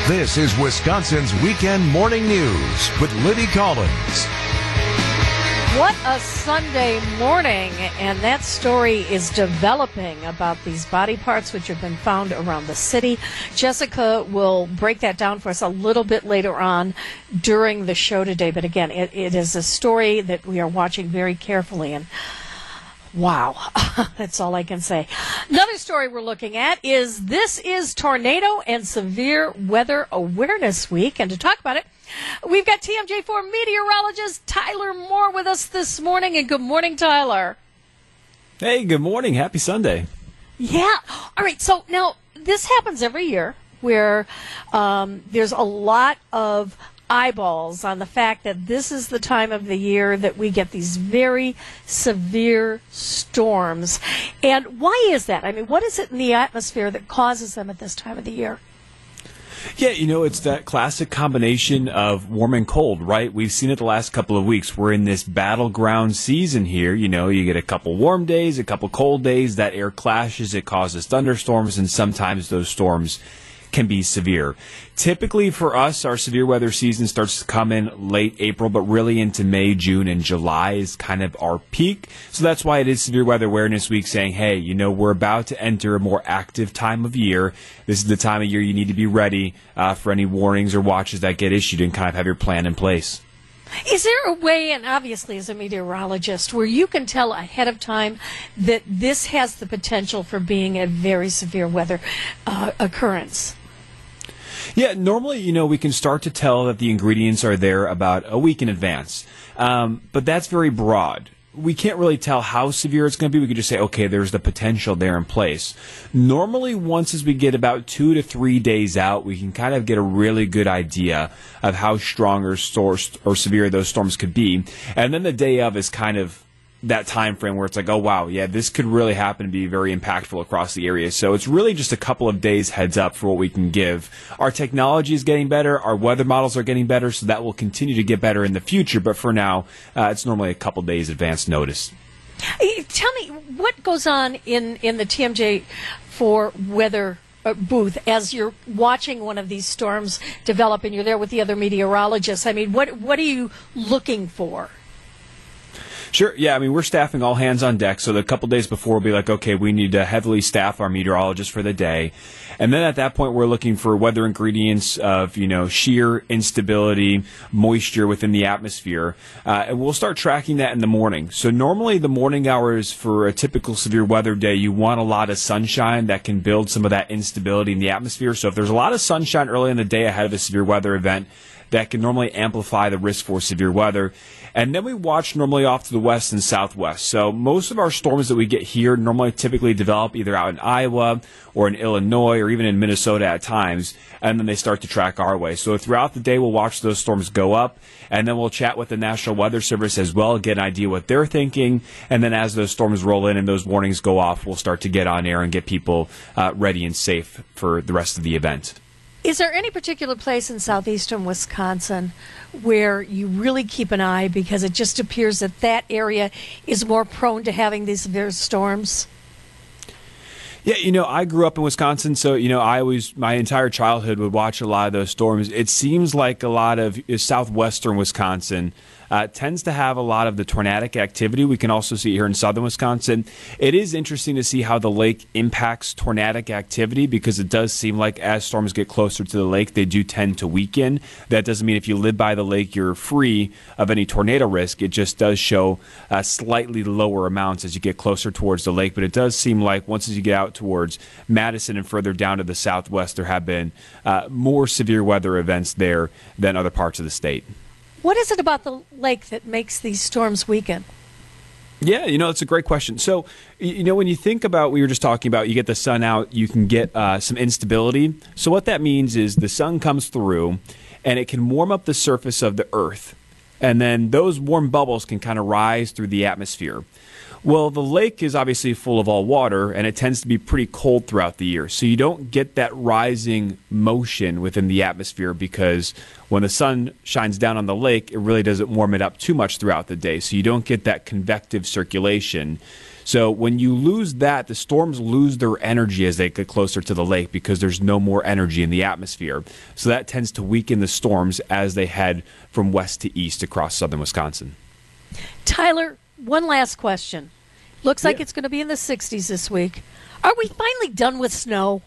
This is Wisconsin's Weekend Morning News with Libby Collins. What a Sunday morning, and that story is developing about these body parts which have been found around the city. Jessica will break that down for us a little bit later on during the show today, but again, it is a story that we are watching very carefully, and wow, that's all I can say. Another story we're looking at is Tornado and Severe Weather Awareness Week. And to talk about it, we've got TMJ4 meteorologist Tyler Moore with us this morning. And good morning, Tyler. Hey, good morning. Happy Sunday. Yeah. All right. So now this happens every year where there's a lot of eyeballs on the fact that this is the time of the year that we get these very severe storms. And why is that? I mean, what is it in the atmosphere that causes them at this time of the year? Yeah, it's that classic combination of warm and cold, right? We've seen it the last couple of weeks. We're in this battleground season here. You get a couple warm days, a couple cold days. That air clashes. It causes thunderstorms, and sometimes those storms can be severe. Typically for us, our severe weather season starts to come in late April, but really into May, June, and July is kind of our peak. So that's why it is Severe Weather Awareness Week, saying, hey, we're about to enter a more active time of year. This is the time of year you need to be ready for any warnings or watches that get issued and kind of have your plan in place. Is there a way, and obviously as a meteorologist, where you can tell ahead of time that this has the potential for being a very severe weather occurrence? Yeah, normally, we can start to tell that the ingredients are there about a week in advance. But that's very broad. We can't really tell how severe it's going to be. We could just say, okay, there's the potential there in place. Normally, once as we get about 2 to 3 days out, we can kind of get a really good idea of how strong or severe those storms could be. And then the day of is kind of that time frame where it's like, oh, wow, yeah, this could really happen to be very impactful across the area. So it's really just a couple of days heads up for what we can give. Our technology is getting better. Our weather models are getting better, so that will continue to get better in the future. But for now, it's normally a couple days advance notice. Tell me, what goes on in the TMJ for weather booth as you're watching one of these storms develop and you're there with the other meteorologists? I mean, what are you looking for? Sure. Yeah, we're staffing all hands on deck, so a couple days before we'll be like, okay, we need to heavily staff our meteorologists for the day. And then at that point, we're looking for weather ingredients of, shear, instability, moisture within the atmosphere. And we'll start tracking that in the morning. So normally the morning hours for a typical severe weather day, you want a lot of sunshine that can build some of that instability in the atmosphere. So if there's a lot of sunshine early in the day ahead of a severe weather event, that can normally amplify the risk for severe weather. And then we watch normally off to the west and southwest. So most of our storms that we get here normally typically develop either out in Iowa or in Illinois or even in Minnesota at times, and then they start to track our way. So throughout the day, we'll watch those storms go up, and then we'll chat with the National Weather Service as well, get an idea what they're thinking, and then as those storms roll in and those warnings go off, we'll start to get on air and get people ready and safe for the rest of the event. Is there any particular place in southeastern Wisconsin where you really keep an eye because it just appears that area is more prone to having these severe storms? Yeah, I grew up in Wisconsin, so, my entire childhood would watch a lot of those storms. It seems like a lot of southwestern Wisconsin tends to have a lot of the tornadic activity. We can also see it here in southern Wisconsin. It is interesting to see how the lake impacts tornadic activity because it does seem like as storms get closer to the lake, they do tend to weaken. That doesn't mean if you live by the lake, you're free of any tornado risk. It just does show slightly lower amounts as you get closer towards the lake. But it does seem like once as you get out towards Madison and further down to the southwest, there have been more severe weather events there than other parts of the state. What is it about the lake that makes these storms weaken? Yeah, it's a great question. So, when you think about what we were just talking about, you get the sun out, you can get some instability. So what that means is the sun comes through and it can warm up the surface of the earth. And then those warm bubbles can kind of rise through the atmosphere. Well, the lake is obviously full of all water, and it tends to be pretty cold throughout the year. So you don't get that rising motion within the atmosphere because when the sun shines down on the lake, it really doesn't warm it up too much throughout the day. So you don't get that convective circulation. So when you lose that, the storms lose their energy as they get closer to the lake because there's no more energy in the atmosphere. So that tends to weaken the storms as they head from west to east across southern Wisconsin. Tyler, one last question. Looks like it's going to be in the 60s this week. Are we finally done with snow?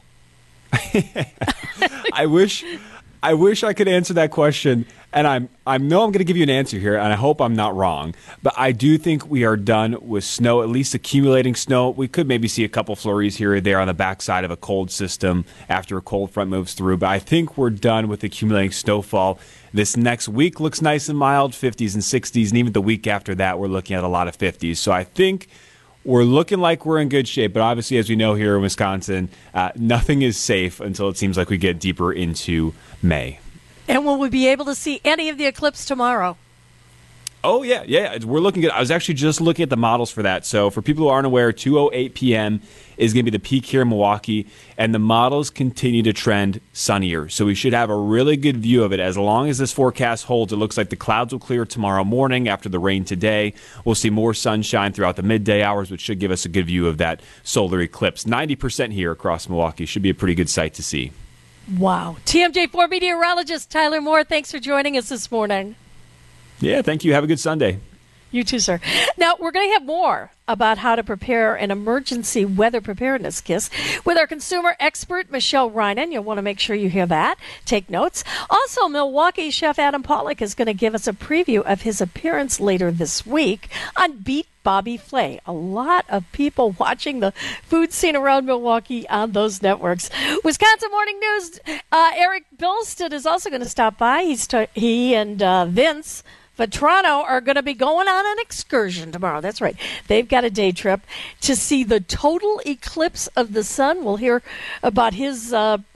I wish I could answer that question, and I know I'm going to give you an answer here, and I hope I'm not wrong. But I do think we are done with snow, at least accumulating snow. We could maybe see a couple flurries here or there on the backside of a cold system after a cold front moves through. But I think we're done with accumulating snowfall. This next week looks nice and mild, 50s and 60s, and even the week after that, we're looking at a lot of 50s. So I think we're looking like we're in good shape, but obviously, as we know here in Wisconsin, nothing is safe until it seems like we get deeper into May. And will we be able to see any of the eclipse tomorrow? Oh, yeah. We're looking good. I was actually just looking at the models for that. So for people who aren't aware, 2:08 p.m. is going to be the peak here in Milwaukee, and the models continue to trend sunnier. So we should have a really good view of it. As long as this forecast holds, it looks like the clouds will clear tomorrow morning after the rain today. We'll see more sunshine throughout the midday hours, which should give us a good view of that solar eclipse. 90% here across Milwaukee. Should be a pretty good sight to see. Wow. TMJ4 meteorologist Tyler Moore, thanks for joining us this morning. Yeah, thank you. Have a good Sunday. You too, sir. Now, we're going to have more about how to prepare an emergency weather preparedness kit with our consumer expert, Michelle Reinen. You'll want to make sure you hear that. Take notes. Also, Milwaukee chef Adam Pollock is going to give us a preview of his appearance later this week on Beat Bobby Flay. A lot of people watching the food scene around Milwaukee on those networks. Wisconsin Morning News, Eric Bilstead is also going to stop by. He and Vince Vetrano are going to be going on an excursion tomorrow. That's right. They've got a day trip to see the total eclipse of the sun. We'll hear about his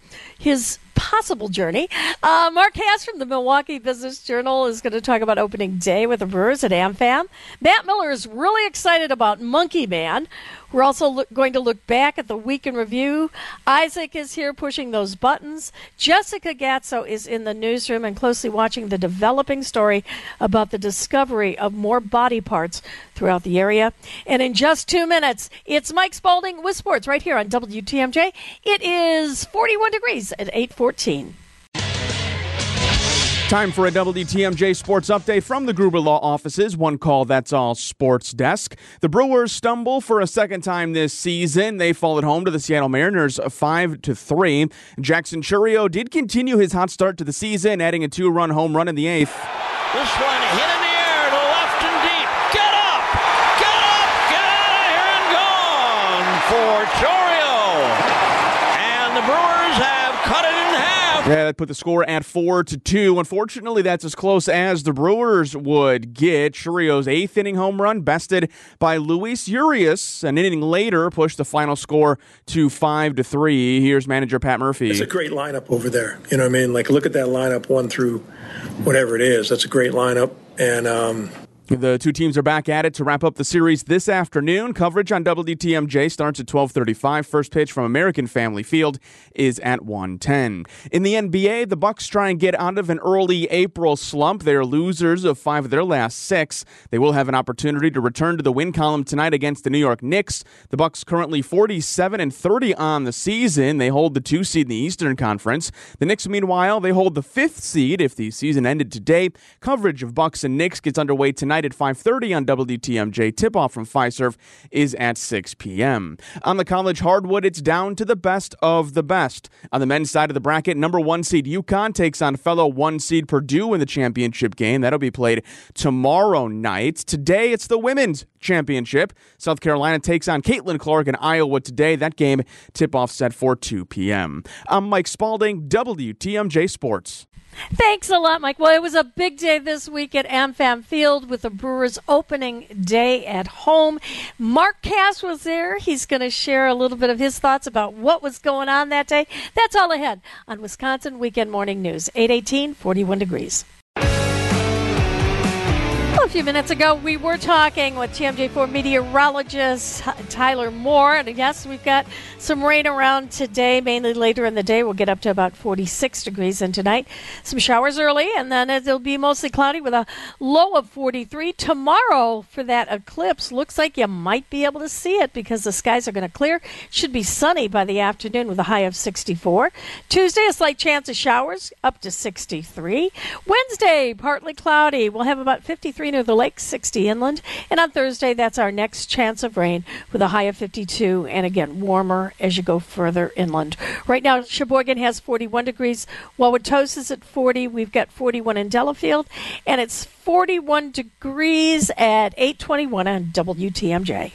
possible journey. Mark Hass from the Milwaukee Business Journal is going to talk about opening day with the Brewers at AmFam. Matt Miller is really excited about Monkey Man. We're also going to look back at the week in review. Isaac is here pushing those buttons. Jessica Gatso is in the newsroom and closely watching the developing story about the discovery of more body parts throughout the area. And in just 2 minutes, it's Mike Spalding with sports right here on WTMJ. It is 41 degrees at 8:14. Time for a WTMJ sports update from the Gruber Law offices. One call, that's all sports desk. The Brewers stumble for a second time this season. They fall at home to the Seattle Mariners 5-3. Jackson Chourio did continue his hot start to the season, adding a 2-run home run in the 8th. This one hit in the air to left and deep. Get up! Get up! Get out of here and gone for Chourio. And the Brewers have cut it in half. Yeah, that put the score at 4-2. Unfortunately, that's as close as the Brewers would get. Chourio's 8th inning home run bested by Luis Urias. An inning later pushed the final score to 5-3. Here's manager Pat Murphy. It's a great lineup over there. You know what I mean? Like, look at that lineup 1 through whatever it is. That's a great lineup. And the two teams are back at it to wrap up the series this afternoon. Coverage on WTMJ starts at 12:35. First pitch from American Family Field is at 1:10. In the NBA, the Bucks try and get out of an early April slump. They are losers of 5 of their last 6. They will have an opportunity to return to the win column tonight against the New York Knicks. The Bucks currently 47-30 on the season. They hold the 2 seed in the Eastern Conference. The Knicks, meanwhile, they hold the 5th seed if the season ended today. Coverage of Bucks and Knicks gets underway tonight at 5:30 on WTMJ. Tip-off from Fiserv is at 6 p.m. On the college hardwood, it's down to the best of the best. On the men's side of the bracket, number 1 seed UConn takes on fellow 1 seed Purdue in the championship game. That'll be played tomorrow night. Today, it's the women's championship. South Carolina takes on Caitlin Clark in Iowa today. That game tip-off set for 2 p.m. I'm Mike Spalding, WTMJ Sports. Thanks a lot, Mike. Well, it was a big day this week at AmFam Field with the Brewers opening day at home. Mark Cass was there. He's going to share a little bit of his thoughts about what was going on that day. That's all ahead on Wisconsin Weekend Morning News. 8:18, 41 degrees. Well, a few minutes ago, we were talking with TMJ4 meteorologist Tyler Moore. And yes, we've got some rain around today, mainly later in the day. We'll get up to about 46 degrees. And tonight, some showers early, and then it'll be mostly cloudy with a low of 43. Tomorrow, for that eclipse, looks like you might be able to see it because the skies are going to clear. Should be sunny by the afternoon with a high of 64. Tuesday, a slight chance of showers, up to 63. Wednesday, partly cloudy. We'll have about 53 near the lake, 60 inland. And on Thursday, that's our next chance of rain with a high of 52, and again, warmer as you go further inland. Right now, Sheboygan has 41 degrees. Wauwatosa is at 40. We've got 41 in Delafield, and it's 41 degrees at 8:21 on WTMJ.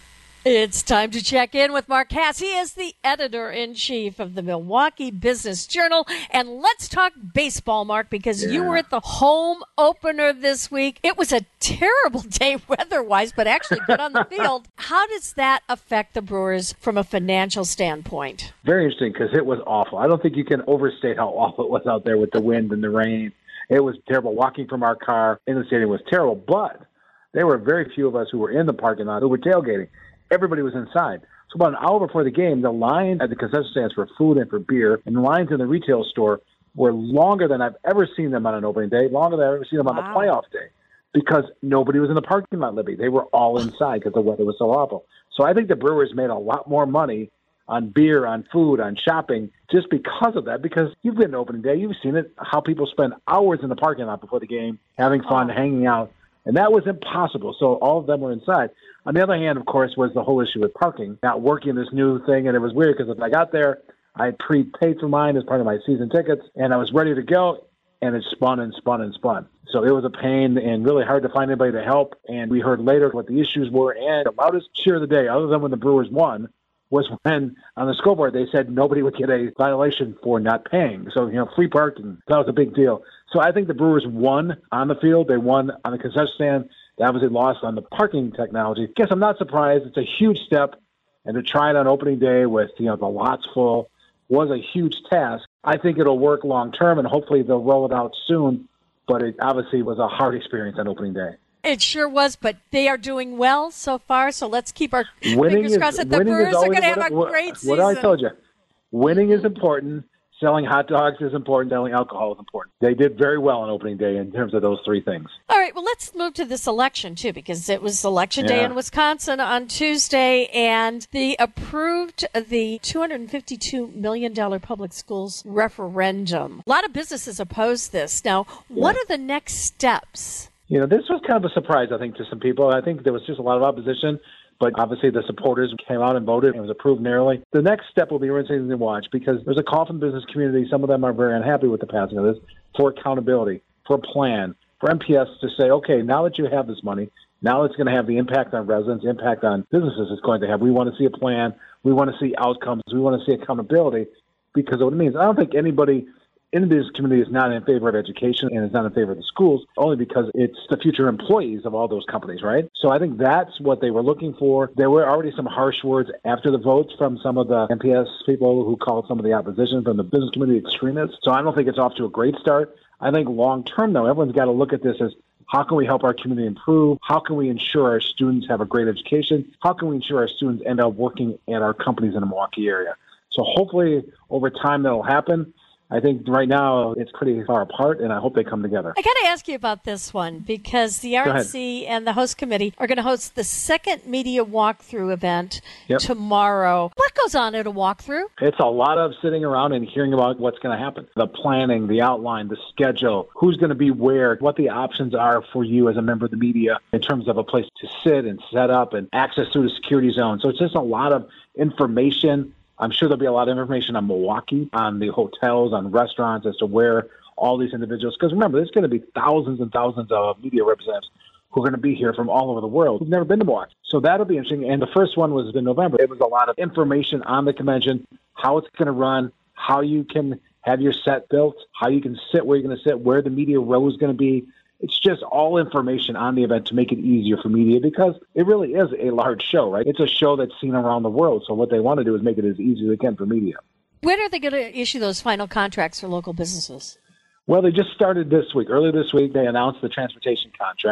It's time to check in with Mark Hass. He is the editor-in-chief of the Milwaukee Business Journal. And let's talk baseball, Mark, because you were at the home opener this week. It was a terrible day weather-wise, but actually good on the field. How does that affect the Brewers from a financial standpoint? Very interesting, because it was awful. I don't think you can overstate how awful it was out there with the wind and the rain. It was terrible. Walking from our car in the stadium was terrible, but there were very few of us who were in the parking lot who were tailgating. Everybody was inside. So about an hour before the game, the line at the concession stands for food and for beer, and the lines in the retail store were longer than I've ever seen them on an opening day, longer than I've ever seen them on the playoff day, because nobody was in the parking lot, Libby. They were all inside because the weather was so awful. So I think the Brewers made a lot more money on beer, on food, on shopping, just because of that, because you've been to opening day, you've seen it, how people spend hours in the parking lot before the game, having fun, hanging out, and that was impossible. So all of them were inside. On the other hand, of course, was the whole issue with parking, not working this new thing. And it was weird because if I got there, I had prepaid for mine as part of my season tickets, and I was ready to go, and it spun and spun and spun. So it was a pain and really hard to find anybody to help. And we heard later what the issues were. And the loudest cheer of the day, other than when the Brewers won, was when on the scoreboard they said nobody would get a violation for not paying. So, free parking, that was a big deal. So I think the Brewers won on the field. They won on the concession stand. They obviously lost on the parking technology. Guess I'm not surprised. It's a huge step. And to try it on opening day with, the lots full was a huge task. I think it'll work long term, and hopefully they'll roll it out soon. But it obviously was a hard experience on opening day. It sure was, but they are doing well so far, so let's keep our fingers crossed that the Brewers are going to have a great season. What I told you, winning is important, selling hot dogs is important, selling alcohol is important. They did very well on opening day in terms of those three things. All right, well, let's move to this election, too, because it was Election Day in Wisconsin on Tuesday, and they approved the $252 million public schools referendum. A lot of businesses opposed this. Now, what are the next steps? This was kind of a surprise, I think, to some people. I think there was just a lot of opposition, but obviously the supporters came out and voted, and it was approved narrowly. The next step will be interesting to watch, because there's a call from the business community. Some of them are very unhappy with the passing of this, for accountability, for a plan, for MPS to say, okay, now that you have this money, now it's going to have the impact on residents, impact on businesses it's going to have. We want to see a plan. We want to see outcomes. We want to see accountability, because of what it means. I don't think anybody in the business community is not in favor of education and is not in favor of the schools, only because it's the future employees of all those companies, right? So I think that's what they were looking for. There were already some harsh words after the votes from some of the MPS people who called some of the opposition from the business community extremists. So I don't think it's off to a great start. I think long term, though, everyone's got to look at this as, how can we help our community improve? How can we ensure our students have a great education? How can we ensure our students end up working at our companies in the Milwaukee area? So hopefully over time that'll happen. I think right now it's pretty far apart, and I hope they come together. I got to ask you about this one, because the RNC and the host committee are going to host the second media walkthrough event tomorrow. What goes on at a walkthrough? It's a lot of sitting around and hearing about what's going to happen. The planning, the outline, the schedule, who's going to be where, what the options are for you as a member of the media in terms of a place to sit and set up and access through the security zone. So it's just a lot of information. I'm sure there'll be a lot of information on Milwaukee, on the hotels, on restaurants, as to where all these individuals, because remember, there's going to be thousands and thousands of media representatives who are going to be here from all over the world who've never been to Milwaukee. So that'll be interesting. And the first one was in November. It was a lot of information on the convention, how it's going to run, how you can have your set built, how you can sit where you're going to sit, where the media row is going to be. It's just all information on the event to make it easier for media, because it really is a large show, right? It's a show that's seen around the world. So what they want to do is make it as easy as they can for media. When are they going to issue those final contracts for local businesses? Well, they just started this week. Earlier this week, they announced the transportation contract. So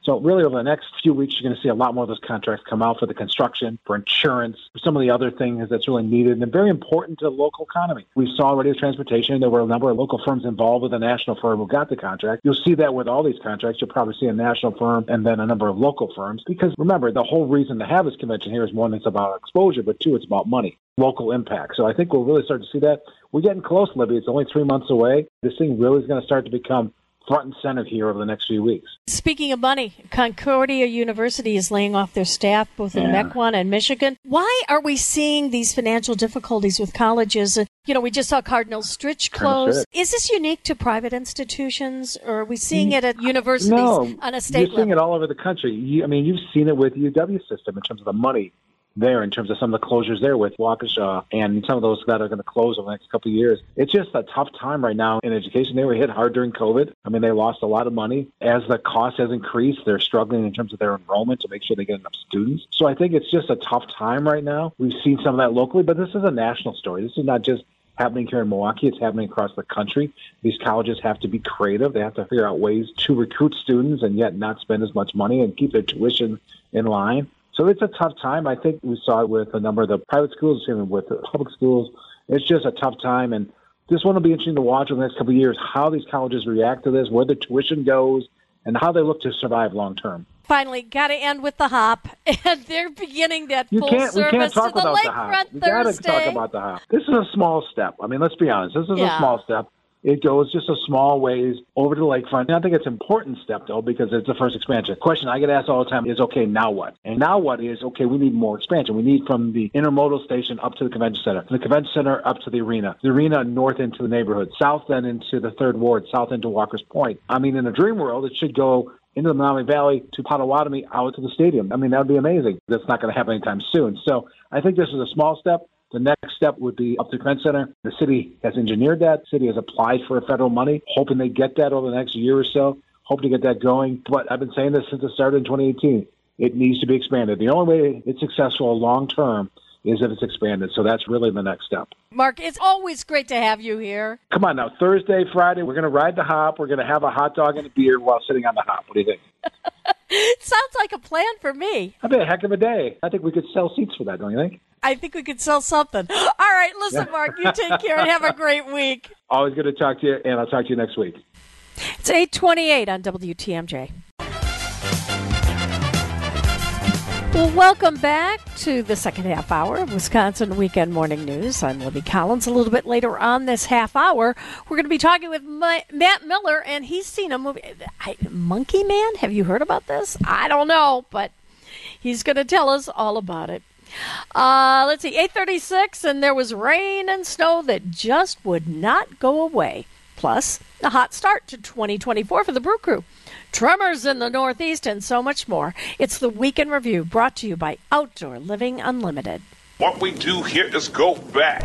So really over the next few weeks, you're going to see a lot more of those contracts come out for the construction, for insurance, for some of the other things that's really needed and very important to the local economy. We saw already with transportation, there were a number of local firms involved with a national firm who got the contract. You'll see that with all these contracts. You'll probably see a national firm and then a number of local firms. Because remember, the whole reason to have this convention here is one, it's about exposure, but two, it's about money, local impact. So I think we'll really start to see that. We're getting close, Libby. It's only 3 months away. This thing really is going to start to become front and center here over the next few weeks. Speaking of money, Concordia University is laying off their staff both in Mequon and Michigan. Why are we seeing these financial difficulties with colleges? We just saw Cardinal Stritch close. Is this unique to private institutions, or are we seeing it at universities on a state level? You're seeing it all over the country. You've seen it with the UW system in terms of the money there, in terms of some of the closures there with Waukesha and some of those that are going to close over the next couple of years. It's just a tough time right now in education. They were hit hard during COVID. They lost a lot of money. As the cost has increased, they're struggling in terms of their enrollment to make sure they get enough students. So I think it's just a tough time right now. We've seen some of that locally, but this is a national story. This is not just happening here in Milwaukee. It's happening across the country. These colleges have to be creative. They have to figure out ways to recruit students and yet not spend as much money and keep their tuition in line. So it's a tough time. I think we saw it with a number of the private schools, even with the public schools. It's just a tough time. And this one will be interesting to watch over the next couple of years, how these colleges react to this, where the tuition goes, and how they look to survive long term. Finally, got to end with the Hop. And they're beginning that full service to the Lakefront Thursday. We got to talk about the Hop. This is a small step. Let's be honest. This is a small step. It goes just a small ways over to the lakefront. And I think it's an important step, though, because it's the first expansion. The question I get asked all the time is, okay, now what? And now what is, okay, we need more expansion. We need from the intermodal station up to the convention center, from the convention center up to the arena north into the neighborhood, south then into the Third Ward, south into Walker's Point. In a dream world, it should go into the Menominee Valley to Potawatomi out to the stadium. That would be amazing. That's not going to happen anytime soon. So I think this is a small step. The next step would be up to the convention center. The city has engineered that. The city has applied for federal money, hoping they get that over the next year or so, hoping to get that going. But I've been saying this since it started in 2018. It needs to be expanded. The only way it's successful long term is if it's expanded. So that's really the next step. Mark, it's always great to have you here. Come on now. Thursday, Friday, we're going to ride the Hop. We're going to have a hot dog and a beer while sitting on the Hop. What do you think? Sounds like a plan for me. That'd be a heck of a day. I think we could sell seats for that, don't you think? I think we could sell something. All right, listen, Mark, you take care and have a great week. Always good to talk to you, and I'll talk to you next week. It's 8:28 on WTMJ. Well, welcome back to the second half hour of Wisconsin Weekend Morning News. I'm Libby Collins. A little bit later on this half hour, we're going to be talking with Matt Miller, and he's seen a movie, Monkey Man. Have you heard about this? I don't know, but he's going to tell us all about it. Let's see, 8:36, and there was rain and snow that just would not go away. Plus, a hot start to 2024 for the Brew Crew. Tremors in the Northeast and so much more. It's the Weekend Review brought to you by Outdoor Living Unlimited. What we do here is go back.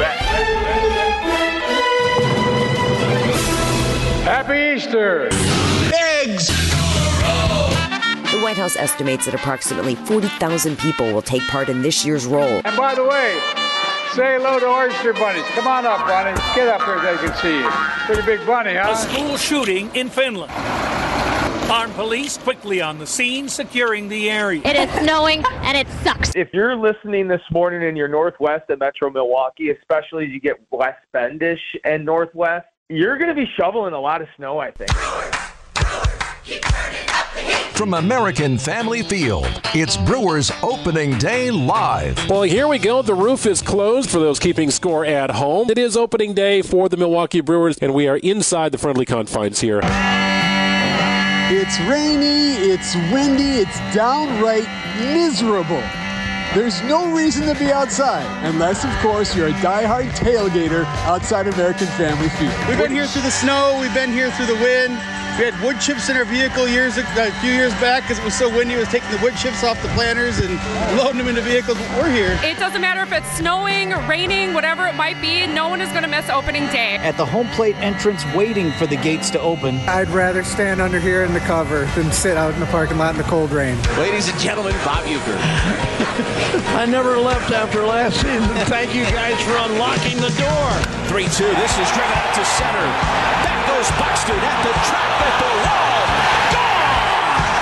Happy Easter! Eggs! The White House estimates that approximately 40,000 people will take part in this year's roll. And by the way, say hello to oyster bunnies. Come on up, bunny. Get up here so they can see you. Pretty big bunny, huh? A school shooting in Finland. Armed police quickly on the scene, securing the area. It is snowing, and it sucks. If you're listening this morning in your northwest of Metro Milwaukee, especially as you get West Bendish and northwest, you're going to be shoveling a lot of snow, I think. From American Family Field, it's Brewers Opening Day Live. Well, here we go. The roof is closed for those keeping score at home. It is opening day for the Milwaukee Brewers, and we are inside the friendly confines here. It's rainy, it's windy, it's downright miserable. There's no reason to be outside, unless, of course, you're a diehard tailgater outside American Family Field. We've been here through the snow, we've been here through the wind. We had wood chips in our vehicle a few years back because it was so windy. It was taking the wood chips off the planters and loading them into vehicles. But we're here. It doesn't matter if it's snowing, raining, whatever it might be. No one is going to miss opening day. At the home plate entrance, waiting for the gates to open. I'd rather stand under here in the cover than sit out in the parking lot in the cold rain. Ladies and gentlemen, Bob Uecker. I never left after last season. Thank you guys for unlocking the door. 3-2. This is driven out to center. Back goes Buxton at the track at the wall. Gone! Bottom of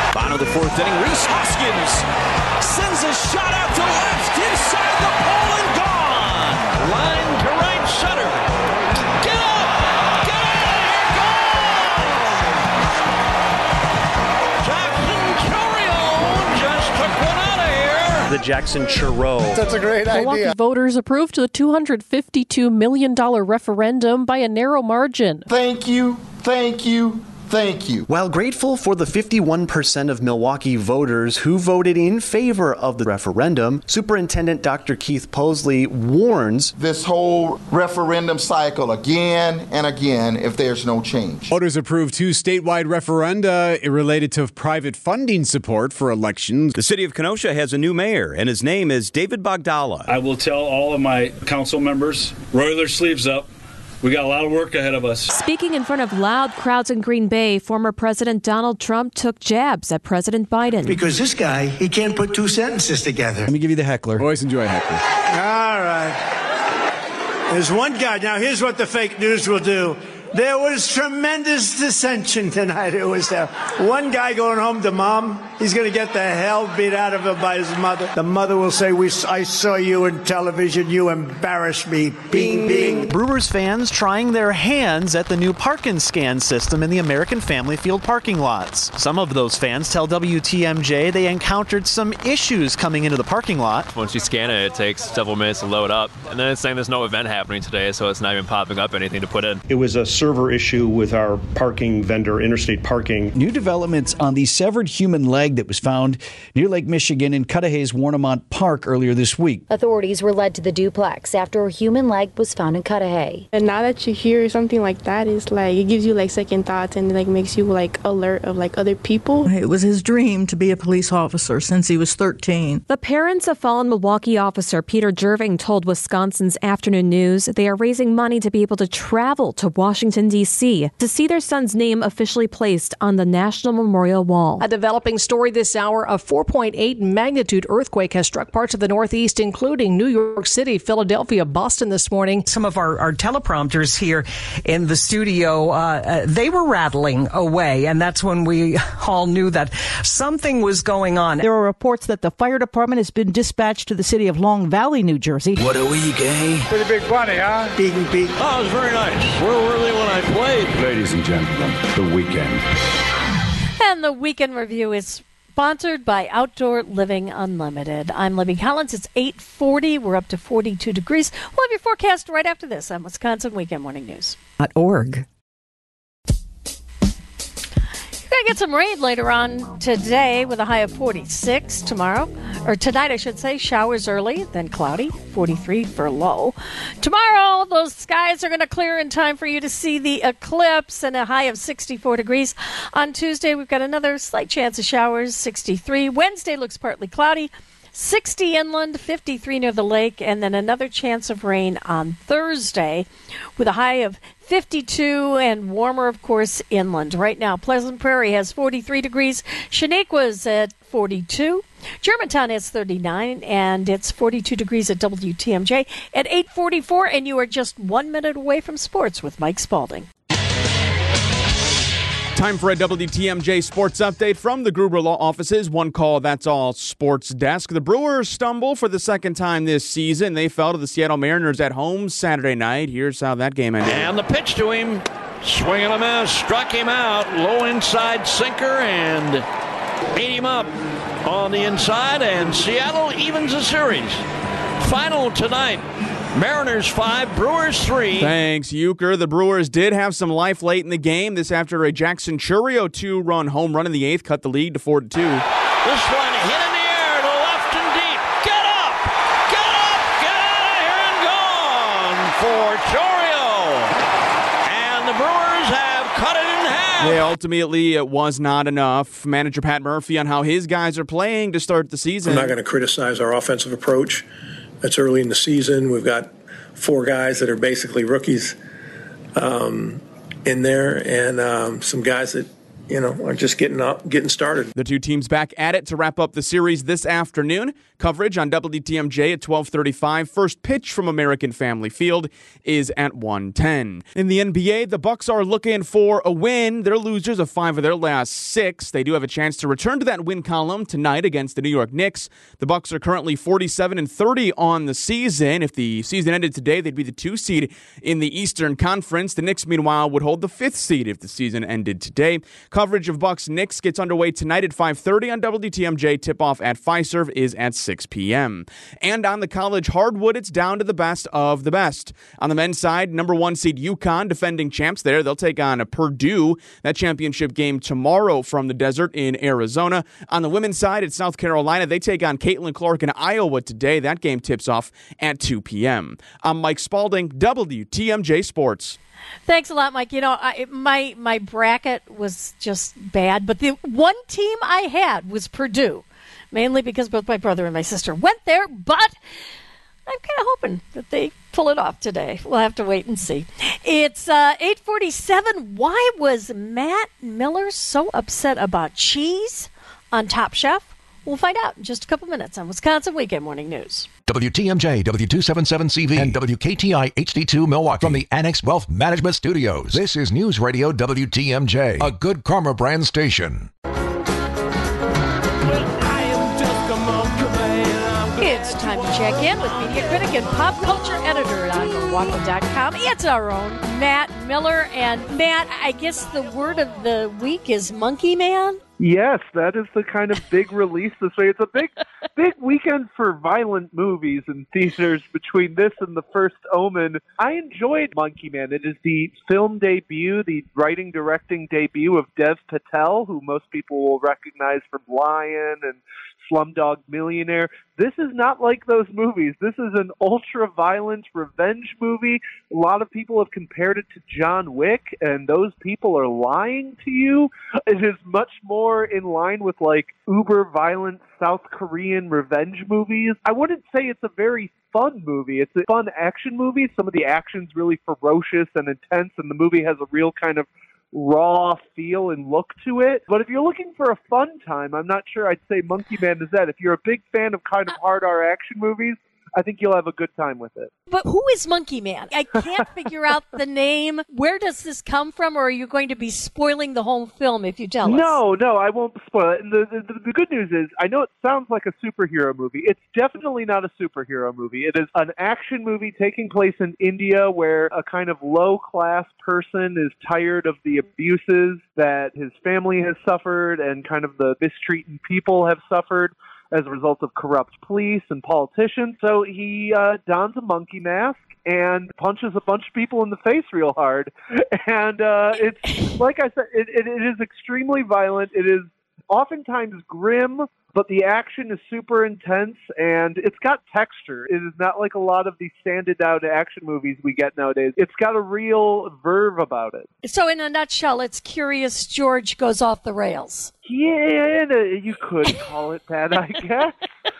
the fourth inning. Rhys Hoskins sends a shot out to left, inside the pole and gone. Line to right center. Get up! Get out of here! Go! Jackson Chourio just took one out of here. The Jackson Churro. That's a great Milwaukee idea. voters approved the $252 million referendum by a narrow margin. Thank you, thank you, thank you. While grateful for the 51% of Milwaukee voters who voted in favor of the referendum, Superintendent Dr. Keith Posley warns this whole referendum cycle again and again if there's no change. Voters approved 2 statewide referenda related to private funding support for elections. The city of Kenosha has a new mayor, and his name is David Bogdala. I will tell all of my council members, roll their sleeves up. We got a lot of work ahead of us. Speaking in front of loud crowds in Green Bay, former President Donald Trump took jabs at President Biden. Because this guy, he can't put 2 sentences together. Let me give you the heckler. Always enjoy a heckler. All right. There's one guy. Now, here's what the fake news will do. There was tremendous dissension tonight. It was one guy going home to mom. He's going to get the hell beat out of him by his mother. The mother will say, I saw you in television. You embarrassed me. Bing, bing. Brewers fans trying their hands at the new park and scan system in the American Family Field parking lots. Some of those fans tell WTMJ they encountered some issues coming into the parking lot. Once you scan it, it takes several minutes to load up. And then it's saying there's no event happening today, so it's not even popping up anything to put in. it was a server issue with our parking vendor, Interstate Parking. New developments on the severed human leg that was found near Lake Michigan in Cudahy's Warnemont Park earlier this week. Authorities were led to the duplex after a human leg was found in Cudahy. And now that you hear something like that, it's like it gives you like second thoughts and like makes you like alert of like other people. It was his dream to be a police officer since he was 13. The parents of fallen Milwaukee officer Peter Jerving told Wisconsin's Afternoon News they are raising money to be able to travel to Washington, D.C. to see their son's name officially placed on the National Memorial Wall. A developing story this hour, a 4.8 magnitude earthquake has struck parts of the Northeast, including New York City, Philadelphia, Boston this morning. Some of our teleprompters here in the studio, they were rattling away, and that's when we all knew that something was going on. There are reports that the fire department has been dispatched to the city of Long Valley, New Jersey. What a week, eh? Pretty big bunny, huh? Big and big. Oh, it was very nice. Where were they when I played? Ladies and gentlemen, the weekend. And the Weekend Review is sponsored by Outdoor Living Unlimited. I'm Libby Collins. It's 8:40. We're up to 42 degrees. We'll have your forecast right after this on Wisconsin Weekend Morning News. .org. We're going to get some rain later on today with a high of 46 tomorrow. Or tonight, I should say. Showers early, then cloudy, 43 for low. Tomorrow, those skies are going to clear in time for you to see the eclipse and a high of 64 degrees. On Tuesday, we've got another slight chance of showers, 63. Wednesday looks partly cloudy. 60 inland, 53 near the lake, and then another chance of rain on Thursday with a high of 52 and warmer, of course, inland. Right now, Pleasant Prairie has 43 degrees. Shaniqua's at 42. Germantown has 39, and it's 42 degrees at WTMJ at 8:44, and you are just 1 minute away from sports with Mike Spalding. Time for a WTMJ sports update from the Gruber Law Offices. One call, that's all sports desk. The Brewers stumble for the second time this season. They fell to the Seattle Mariners at home Saturday night. Here's how that game ended. And the pitch to him, swing and a miss, struck him out, low inside sinker, and ate him up on the inside, and Seattle evens the series. Final tonight. Mariners 5, Brewers 3. Thanks, Euchre. The Brewers did have some life late in the game. This after a Jackson Chourio 2-run home run in the eighth cut the lead to 4-2. This one hit in the air to left and deep. Get up! Get up! Get out of here and gone for Chourio. And the Brewers have cut it in half. Yeah, ultimately it was not enough. Manager Pat Murphy on how his guys are playing to start the season. I'm not going to criticize our offensive approach. That's early in the season. We've got 4 guys that are basically rookies in there, and some guys that are just getting started. The two teams back at it to wrap up the series this afternoon. Coverage on WTMJ at 12:35. First pitch from American Family Field is at 1:10. In the NBA, the Bucks are looking for a win. They're losers of 5 of their last 6. They do have a chance to return to that win column tonight against the New York Knicks. The Bucks are currently 47-30 on the season. If the season ended today, they'd be the 2 seed in the Eastern Conference. The Knicks, meanwhile, would hold the 5th seed if the season ended today. Coverage of Bucks-Knicks gets underway tonight at 5:30 on WTMJ. Tip-off at Fiserv is at 6 p.m. And on the college hardwood, it's down to the best of the best. On the men's side, number 1 seed UConn, defending champs there. They'll take on Purdue. That championship game tomorrow from the desert in Arizona. On the women's side, it's South Carolina. They take on Caitlin Clark in Iowa today. That game tips off at 2 p.m. I'm Mike Spalding, WTMJ Sports. Thanks a lot, Mike. You know, my bracket was just bad, but the one team I had was Purdue, mainly because both my brother and my sister went there, but I'm kind of hoping that they pull it off today. We'll have to wait and see. It's 8:47. Why was Matt Miller so upset about cheese on Top Chef? We'll find out in just a couple minutes on Wisconsin Weekend Morning News. WTMJ, W277CV, and WKTI HD2 Milwaukee from the Annex Wealth Management Studios. This is News Radio WTMJ, a Good Karma brand station. It's time to check in with media critic and pop culture editor on Milwaukee.com. It's our own Matt Miller. And Matt, I guess the word of the week is Monkey Man? Yes, that is the kind of big release this way. It's a big weekend for violent movies in theaters between this and the first Omen. I enjoyed Monkey Man. It is the film debut, the writing, directing debut of Dev Patel, who most people will recognize from Lion and Slumdog Millionaire. This is not like those movies. This is an ultra-violent revenge movie. A lot of people have compared it to John Wick, and those people are lying to you. It is much more in line with, like, uber-violent South Korean revenge movies. I wouldn't say it's a very fun movie. It's a fun action movie. Some of the action's really ferocious and intense, and the movie has a real kind of raw feel and look to it. But if you're looking for a fun time, I'm not sure I'd say Monkey Man is that. If you're a big fan of kind of hard R action movies, I think you'll have a good time with it. But who is Monkey Man? I can't figure out the name. Where does this come from, or are you going to be spoiling the whole film if you tell us? No, I won't spoil it. And the good news is, I know it sounds like a superhero movie. It's definitely not a superhero movie. It is an action movie taking place in India where a kind of low-class person is tired of the abuses that his family has suffered and kind of the mistreating people have suffered as a result of corrupt police and politicians. So he dons a monkey mask and punches a bunch of people in the face real hard. And it's, like I said, it is extremely violent. It is oftentimes grim, but the action is super intense, and it's got texture. It is not like a lot of these sanded-out action movies we get nowadays. It's got a real verve about it. So in a nutshell, it's Curious George goes off the rails. Yeah, you could call it that, I guess.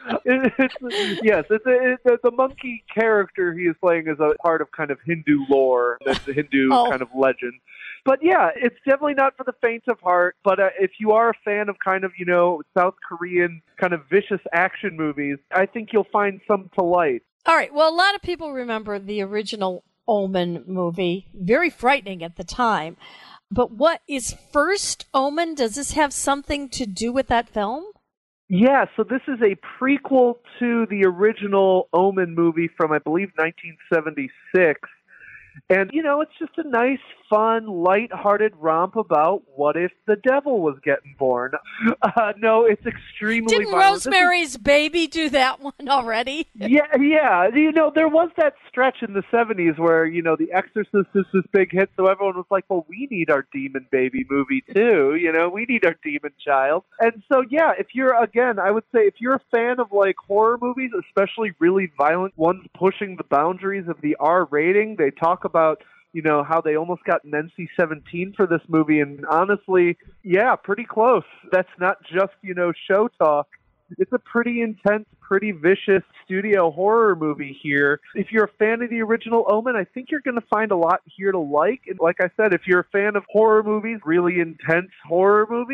The monkey character he is playing is a part of kind of Hindu lore, that's the Hindu kind of legend. But yeah, it's definitely not for the faint of heart. But if you are a fan of kind of, South Korean kind of vicious action movies, I think you'll find some to like. All right. Well, a lot of people remember the original Omen movie. Very frightening at the time. But what is First Omen? Does this have something to do with that film? Yeah, so this is a prequel to the original Omen movie from, I believe, 1976. And, it's just a nice, fun, light-hearted romp about what if the devil was getting born. No, it's extremely Didn't violent. Rosemary's Baby do that one already? Yeah. There was that stretch in the 70s where, The Exorcist is this big hit, so everyone was like, well, we need our demon baby movie, too. We need our demon child. And so, yeah, I would say if you're a fan of, like, horror movies, especially really violent ones pushing the boundaries of the R rating, they talk about how they almost got an NC-17 for this movie, and honestly, yeah, pretty close. That's not just, show talk. It's a pretty intense, pretty vicious studio horror movie here. If you're a fan of the original Omen, I think you're going to find a lot here to like. And like I said, if you're a fan of horror movies, really intense horror movies,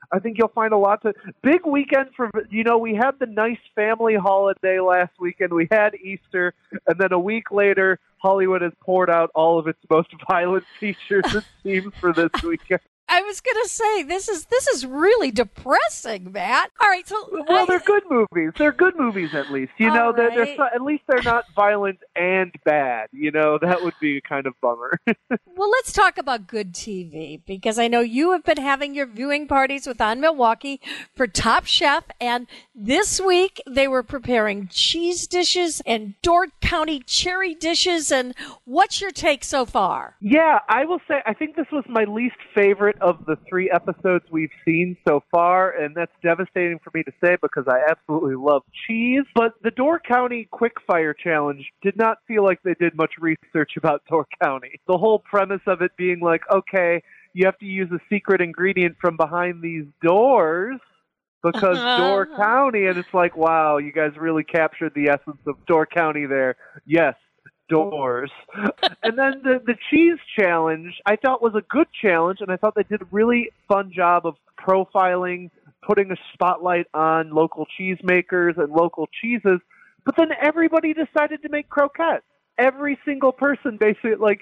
I think you'll find a lot to big weekend for, we had the nice family holiday last weekend. We had Easter, and then a week later, Hollywood has poured out all of its most violent features, it seems, for this weekend. I was going to say, this is really depressing, Matt. All right, so... Well, they're good movies. They're good movies, at least. They're at least they're not violent and bad. That would be a kind of bummer. Well, let's talk about good TV, because I know you have been having your viewing parties with On Milwaukee for Top Chef, and this week they were preparing cheese dishes and Door County cherry dishes, and what's your take so far? Yeah, I will say, I think this was my least favorite of the 3 episodes we've seen so far, and that's devastating for me to say because I absolutely love cheese. But the Door County Quickfire Challenge did not feel like they did much research about Door County. The whole premise of it being like, okay, you have to use a secret ingredient from behind these doors because Door County, and it's like, wow, you guys really captured the essence of Door County there. Yes. Doors. And then the cheese challenge I thought was a good challenge, and I thought they did a really fun job of profiling, putting a spotlight on local cheesemakers and local cheeses. But then everybody decided to make croquettes. Every single person, basically, like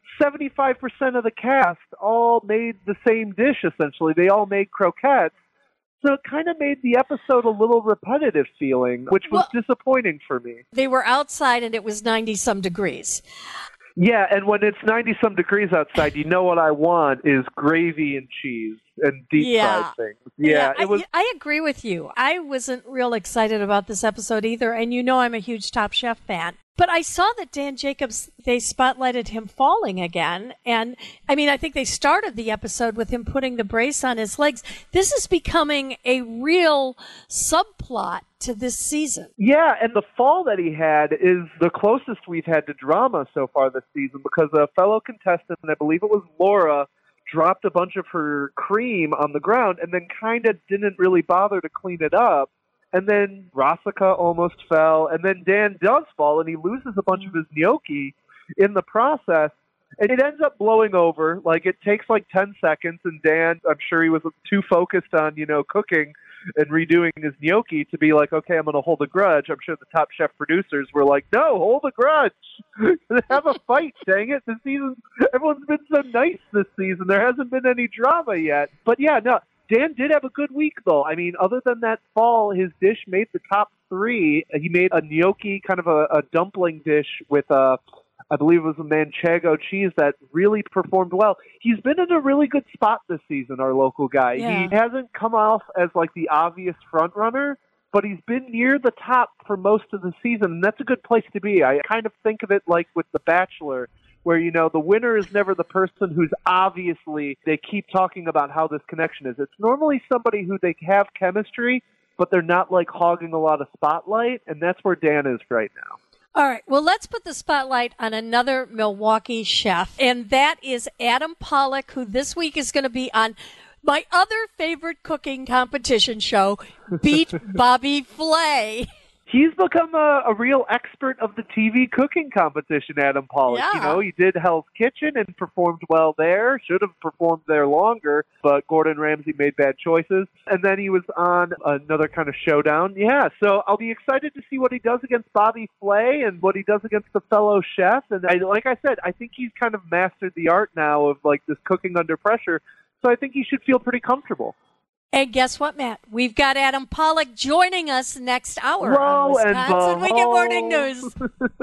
75% of the cast all made the same dish, essentially. They all made croquettes. So it kind of made the episode a little repetitive feeling, which was disappointing for me. They were outside and it was 90-some degrees. Yeah, and when it's 90-some degrees outside, what I want is gravy and cheese and deep-fried things. Yeah, I agree with you. I wasn't real excited about this episode either, and I'm a huge Top Chef fan. But I saw that Dan Jacobs, they spotlighted him falling again. And, I think they started the episode with him putting the brace on his legs. This is becoming a real subplot to this season. Yeah, and the fall that he had is the closest we've had to drama so far this season because a fellow contestant, and I believe it was Laura, dropped a bunch of her cream on the ground and then kind of didn't really bother to clean it up. And then Rasica almost fell, and then Dan does fall, and he loses a bunch of his gnocchi in the process, and it ends up blowing over. Like, it takes like 10 seconds, and Dan, I'm sure he was too focused on, cooking and redoing his gnocchi to be like, okay, I'm going to hold a grudge. I'm sure the Top Chef producers were like, no, hold a grudge. Have a fight, dang it. This season, everyone's been so nice this season. There hasn't been any drama yet. But yeah, no. Dan did have a good week, though. Other than that fall, his dish made the top 3. He made a gnocchi, kind of a dumpling dish with, I believe it was a manchego cheese that really performed well. He's been in a really good spot this season, our local guy. Yeah. He hasn't come off as, like, the obvious front runner, but he's been near the top for most of the season, and that's a good place to be. I kind of think of it like with The Bachelor, where, the winner is never the person who's obviously, they keep talking about how this connection is. It's normally somebody who they have chemistry, but they're not, like, hogging a lot of spotlight, and that's where Dan is right now. All right, well, let's put the spotlight on another Milwaukee chef, and that is Adam Pollock, who this week is going to be on my other favorite cooking competition show, Beat Bobby Flay. He's become a real expert of the TV cooking competition, Adam Pollock. Yeah. He did Hell's Kitchen and performed well there. Should have performed there longer, but Gordon Ramsay made bad choices. And then he was on another kind of showdown. Yeah, so I'll be excited to see what he does against Bobby Flay and what he does against the fellow chef. And like I said, I think he's kind of mastered the art now of, like, this cooking under pressure. So I think he should feel pretty comfortable. And guess what, Matt? We've got Adam Pollock joining us next hour Lo on Wisconsin Weekend Morning News. So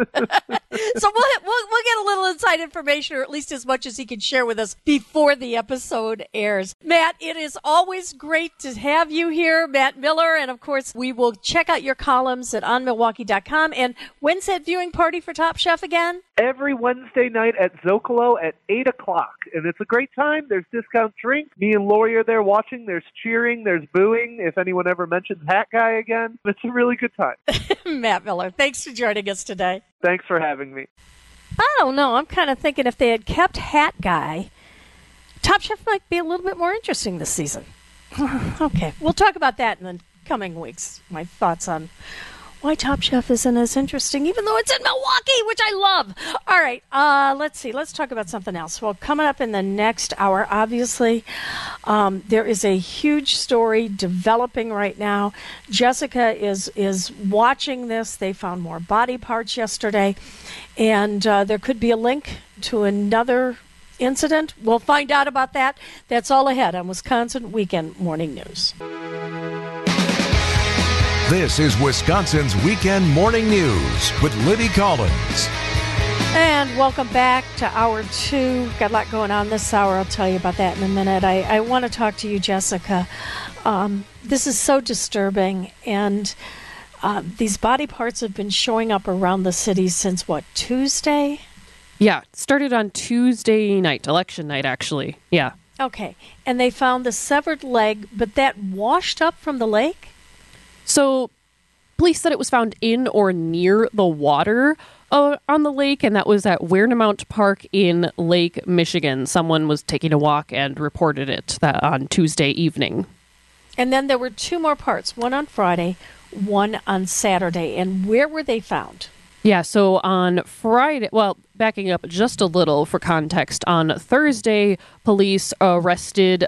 we'll get a little inside information, or at least as much as he can share with us before the episode airs. Matt, it is always great to have you here, Matt Miller. And, of course, we will check out your columns at onmilwaukee.com. And when's that viewing party for Top Chef again? Every Wednesday night at Zocalo at 8 o'clock. And it's a great time. There's discount drinks. Me and Lori are there watching. There's cheering. There's booing. If anyone ever mentions Hat Guy again, it's a really good time. Matt Miller, thanks for joining us today. Thanks for having me. I don't know. I'm kind of thinking if they had kept Hat Guy, Top Chef might be a little bit more interesting this season. Okay. We'll talk about that in the coming weeks. My thoughts on why Top Chef isn't as interesting, even though it's in Milwaukee, which I love. All right, let's see. Let's talk about something else. Well, coming up in the next hour, obviously, there is a huge story developing right now. Jessica is watching this. They found more body parts yesterday, and there could be a link to another incident. We'll find out about that. That's all ahead on Wisconsin Weekend Morning News. This is Wisconsin's Weekend Morning News with Libby Collins. And welcome back to Hour 2. Got a lot going on this hour. I'll tell you about that in a minute. I want to talk to you, Jessica. This is so disturbing. And these body parts have been showing up around the city since, what, Tuesday? Yeah, it started on Tuesday night, election night, actually. Yeah. Okay. And they found the severed leg, but that washed up from the lake? So, police said it was found in or near the water on the lake, and that was at Wernimount Park in Lake Michigan. Someone was taking a walk and reported it on Tuesday evening. And then there were two more parts, one on Friday, one on Saturday. And where were they found? Yeah, so on Friday, well, backing up just a little for context, on Thursday, police arrested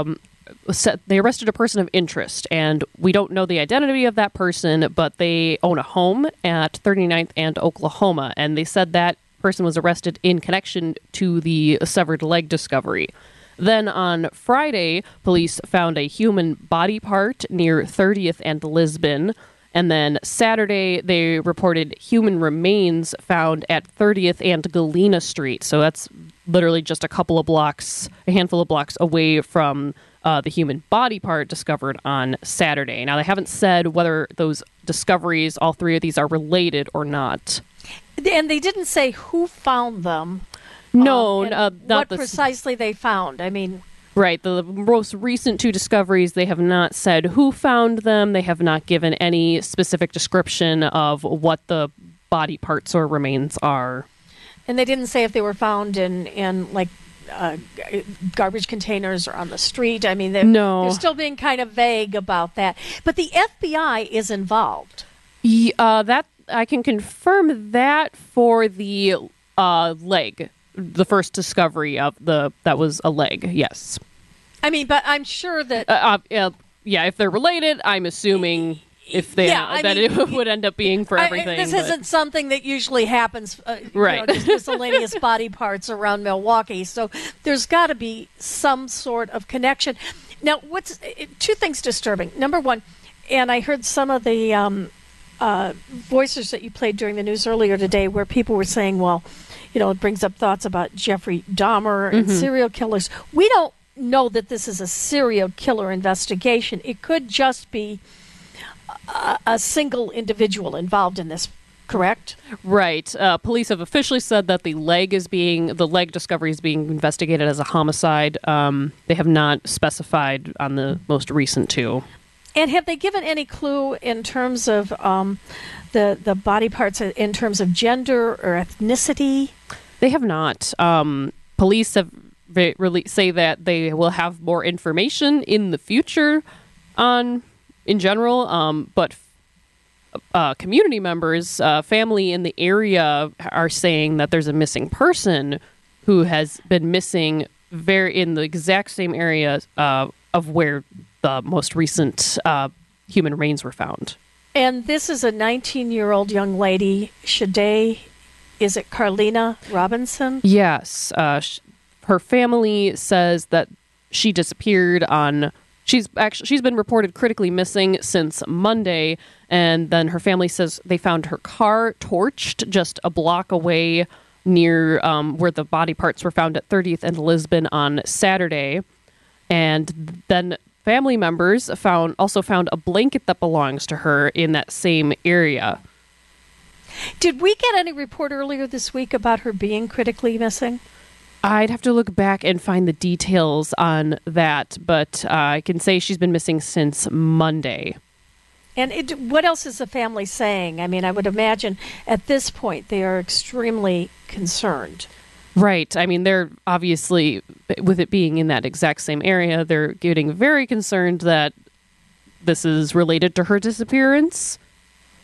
they arrested a person of interest, and we don't know the identity of that person, but they own a home at 39th and Oklahoma, and they said that person was arrested in connection to the severed leg discovery. Then on Friday, police found a human body part near 30th and Lisbon, and then Saturday, they reported human remains found at 30th and Galena Street, so that's literally just a handful of blocks away from the human body part discovered on Saturday. Now, they haven't said whether those discoveries, all three of these, are related or not. And they didn't say who found them. No, not what precisely they found. I mean... Right. The most recent two discoveries, they have not said who found them. They have not given any specific description of what the body parts or remains are. And they didn't say if they were found in like, garbage containers or on the street. I mean, they're still being kind of vague about that. But the FBI is involved. That I can confirm that for the leg, the first discovery of that was a leg. Yes. I mean, but I'm sure that. If they're related, I'm assuming. If they it would end up being for everything. This isn't something that usually happens, right? Just miscellaneous body parts around Milwaukee. So there's got to be some sort of connection. Now, two things disturbing. Number one, and I heard some of the voices that you played during the news earlier today where people were saying, well, it brings up thoughts about Jeffrey Dahmer and serial killers. We don't know that this is a serial killer investigation. It could just be a single individual involved in this, correct? Right. Police have officially said that the leg discovery is being investigated as a homicide. They have not specified on the most recent two. And have they given any clue in terms of the body parts, in terms of gender or ethnicity? They have not. Police have say that they will have more information in the future in general, but community members, family in the area are saying that there's a missing person who has been missing in the exact same area of where the most recent human remains were found. And this is a 19-year-old young lady, Shade, is it Carlina Robinson? Yes. Her family says that she disappeared on... She's been reported critically missing since Monday, and then her family says they found her car torched just a block away near where the body parts were found at 30th and Lisbon on Saturday. And then family members also found a blanket that belongs to her in that same area. Did we get any report earlier this week about her being critically missing? I'd have to look back and find the details on that, but I can say she's been missing since Monday. And what else is the family saying? I mean, I would imagine at this point they are extremely concerned. Right. I mean, they're obviously, with it being in that exact same area, they're getting very concerned that this is related to her disappearance.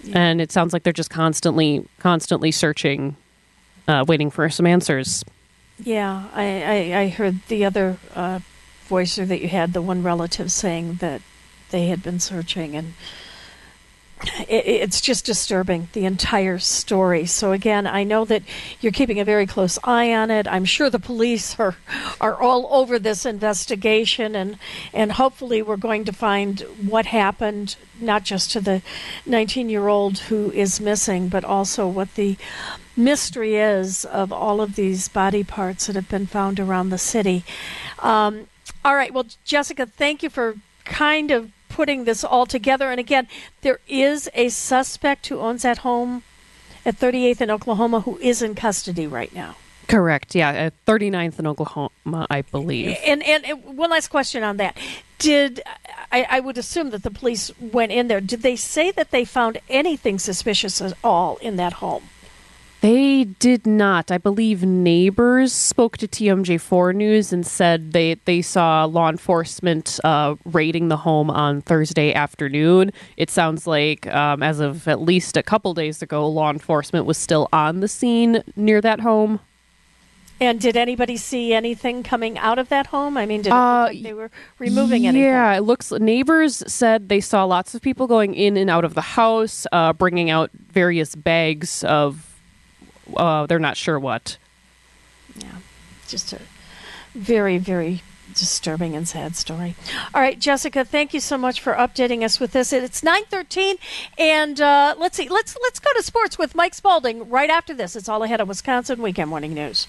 And it sounds like they're just constantly searching, waiting for some answers. Yeah, I heard the other voicer that you had, the one relative, saying that they had been searching, and it's just disturbing, the entire story. So again, I know that you're keeping a very close eye on it. I'm sure the police are all over this investigation, and hopefully we're going to find what happened, not just to the 19-year-old who is missing, but also what the mystery is of all of these body parts that have been found around the city. All right, well, Jessica, thank you for kind of putting this all together. And again, there is a suspect who owns that home at 38th in Oklahoma who is in custody right now. Correct. Yeah, at 39th in Oklahoma, I believe. And one last question on that. I would assume that the police went in there. Did they say that they found anything suspicious at all in that home? They did not. I believe neighbors spoke to TMJ4 News and said they saw law enforcement raiding the home on Thursday afternoon. It sounds like as of at least a couple days ago, law enforcement was still on the scene near that home. And did anybody see anything coming out of that home? I mean, did it look like they were removing anything? Yeah, neighbors said they saw lots of people going in and out of the house, bringing out various bags of they're not sure what. Yeah, just a very, very disturbing and sad story. All right, Jessica, thank you so much for updating us with this. It's 9:13, and let's see. Let's go to sports with Mike Spalding right after this. It's all ahead of Wisconsin Weekend Morning News.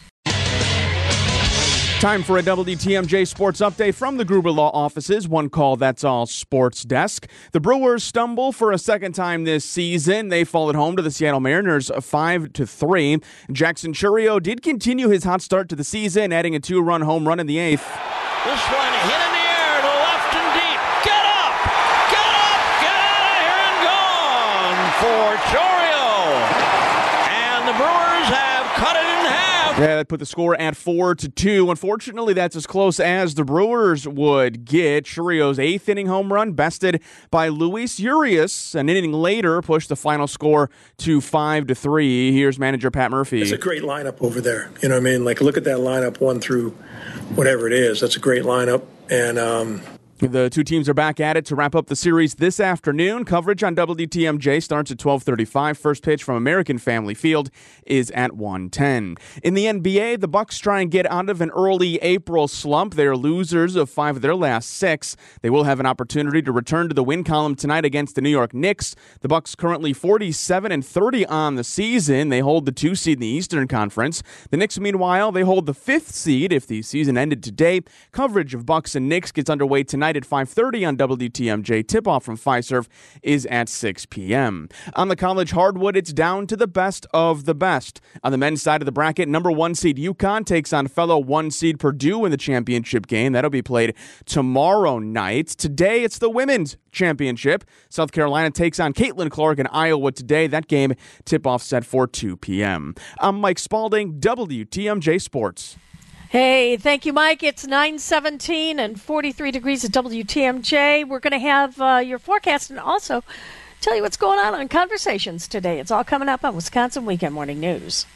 Time for a WTMJ Sports Update from the Gruber Law offices. One call, that's all, Sports Desk. The Brewers stumble for a second time this season. They fall at home to the Seattle Mariners 5-3. Jackson Chourio did continue his hot start to the season, adding a 2-run home run in the 8th. This one hit in the air to left and deep. Get up! Get out of here and gone for Chourio. And the Brewers have cut it in half. Yeah, that put the score at 4-2. Unfortunately, that's as close as the Brewers would get. Chourio's 8th inning home run, bested by Luis Urias. An inning later, pushed the final score to 5-3. Here's manager Pat Murphy. It's a great lineup over there. You know what I mean? Like, look at that lineup 1 through whatever it is. That's a great lineup. And the two teams are back at it to wrap up the series this afternoon. Coverage on WTMJ starts at 12:35. First pitch from American Family Field is at 1:10. In the NBA, the Bucks try and get out of an early April slump. They are losers of 5 of their last 6. They will have an opportunity to return to the win column tonight against the New York Knicks. The Bucks currently 47-30 on the season. They hold the 2 seed in the Eastern Conference. The Knicks, meanwhile, they hold the 5th seed if the season ended today. Coverage of Bucks and Knicks gets underway tonight at 5:30 on WTMJ. Tip-off from Fiserv is at 6 p.m. On the college hardwood, it's down to the best of the best. On the men's side of the bracket, number 1 seed UConn takes on fellow 1 seed Purdue in the championship game. That'll be played tomorrow night. Today, it's the women's championship. South Carolina takes on Caitlin Clark in Iowa today. That game tip-off set for 2 p.m. I'm Mike Spalding, WTMJ Sports. Hey, thank you, Mike. It's 9:17 and 43 degrees at WTMJ. We're going to have your forecast and also tell you what's going on Conversations today. It's all coming up on Wisconsin Weekend Morning News.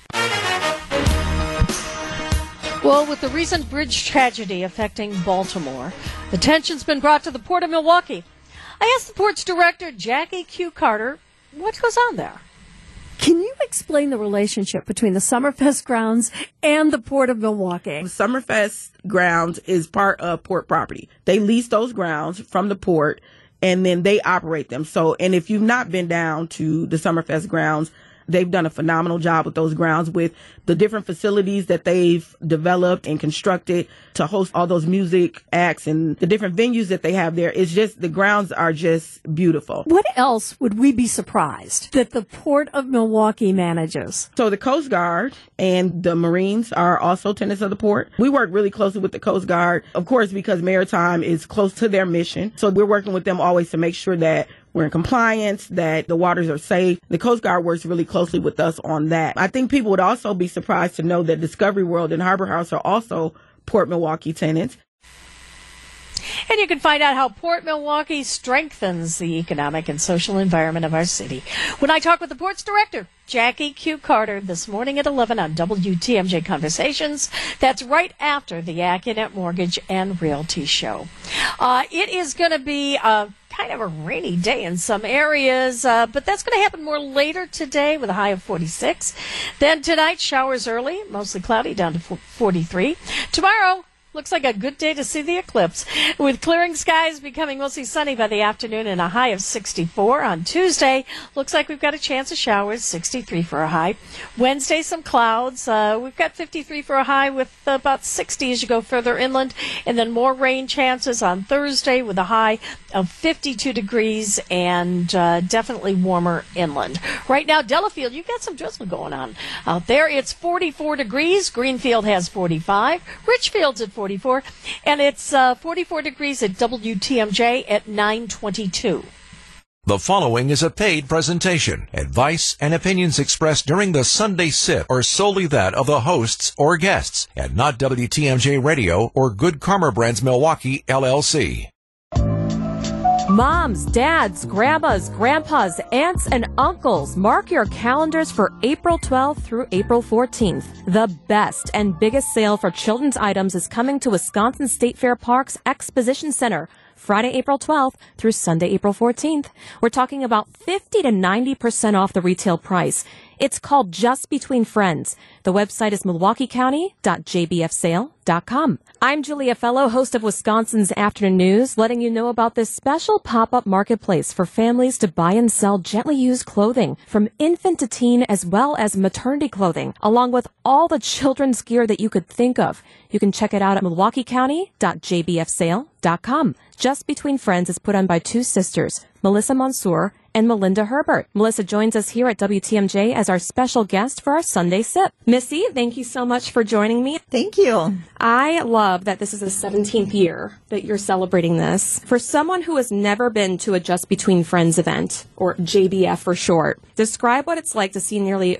Well, with the recent bridge tragedy affecting Baltimore, attention's been brought to the Port of Milwaukee. I asked the Port's director, Jackie Q. Carter, what goes on there? Can you explain the relationship between the Summerfest grounds and the Port of Milwaukee? Summerfest grounds is part of port property. They lease those grounds from the port and then they operate them. So, and if you've not been down to the Summerfest grounds, they've done a phenomenal job with those grounds, with the different facilities that they've developed and constructed to host all those music acts and the different venues that they have there. It's just, the grounds are just beautiful. What else would we be surprised that the Port of Milwaukee manages? So the Coast Guard and the Marines are also tenants of the port. We work really closely with the Coast Guard, of course, because maritime is close to their mission. So we're working with them always to make sure that we're in compliance, that the waters are safe. The Coast Guard works really closely with us on that. I think people would also be surprised to know that Discovery World and Harbor House are also Port Milwaukee tenants. And you can find out how Port Milwaukee strengthens the economic and social environment of our city when I talk with the Port's director, Jackie Q. Carter, this morning at 11 on WTMJ Conversations. That's right after the AccuNet Mortgage and Realty Show. It is going to be kind of a rainy day in some areas, but that's going to happen more later today with a high of 46. Then tonight, showers early, mostly cloudy, down to 43. Tomorrow, looks like a good day to see the eclipse, with clearing skies becoming mostly sunny by the afternoon and a high of 64. On Tuesday, looks like we've got a chance of showers, 63 for a high. Wednesday, some clouds. We've got 53 for a high with about 60 as you go further inland. And then more rain chances on Thursday with a high of 52 degrees and definitely warmer inland. Right now, Delafield, you've got some drizzle going on out there. It's 44 degrees. Greenfield has 45. Richfield's at 44, and it's 44 degrees at WTMJ at 9:22. The following is a paid presentation. Advice and opinions expressed during the Sunday Sip are solely that of the hosts or guests, and not WTMJ Radio or Good Karma Brands Milwaukee, LLC. Moms, dads, grandmas, grandpas, aunts, and uncles, mark your calendars for April 12th through April 14th. The best and biggest sale for children's items is coming to Wisconsin State Fair Park's Exposition Center, Friday, April 12th through Sunday, April 14th. We're talking about 50 to 90% off the retail price. It's called Just Between Friends. The website is milwaukeecounty.jbfsale.com. I'm Julia Fellow, host of Wisconsin's Afternoon News, letting you know about this special pop-up marketplace for families to buy and sell gently used clothing, from infant to teen as well as maternity clothing, along with all the children's gear that you could think of. You can check it out at milwaukeecounty.jbfsale.com. Just Between Friends is put on by two sisters, Melissa Mansour and Melinda Herbert. Melissa joins us here at WTMJ as our special guest for our Sunday Sip. Missy, thank you so much for joining me. Thank you. I love that this is the 17th year that you're celebrating this. For someone who has never been to a Just Between Friends event, or JBF for short, describe what it's like to see nearly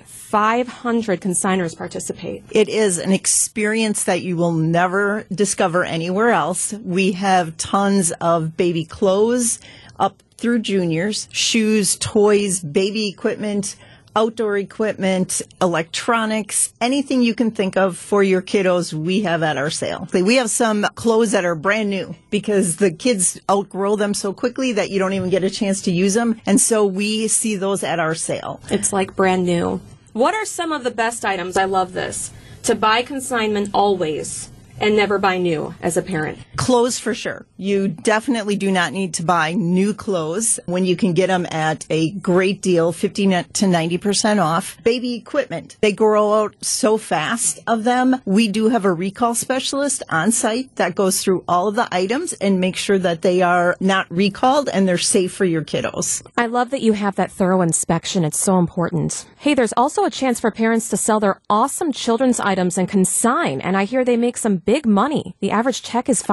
500 consigners participate. It is an experience that you will never discover anywhere else. We have tons of baby clothes up through juniors, shoes, toys, baby equipment, outdoor equipment, electronics, anything you can think of for your kiddos, we have at our sale. We have some clothes that are brand new because the kids outgrow them so quickly that you don't even get a chance to use them. And so we see those at our sale. It's like brand new. What are some of the best items? I love this. To buy consignment always and never buy new as a parent. Clothes for sure. You definitely do not need to buy new clothes when you can get them at a great deal, 50 to 90% off. Baby equipment. They grow out so fast of them. We do have a recall specialist on site that goes through all of the items and makes sure that they are not recalled and they're safe for your kiddos. I love that you have that thorough inspection. It's so important. Hey, there's also a chance for parents to sell their awesome children's items and consign, and I hear they make some big money. The average check is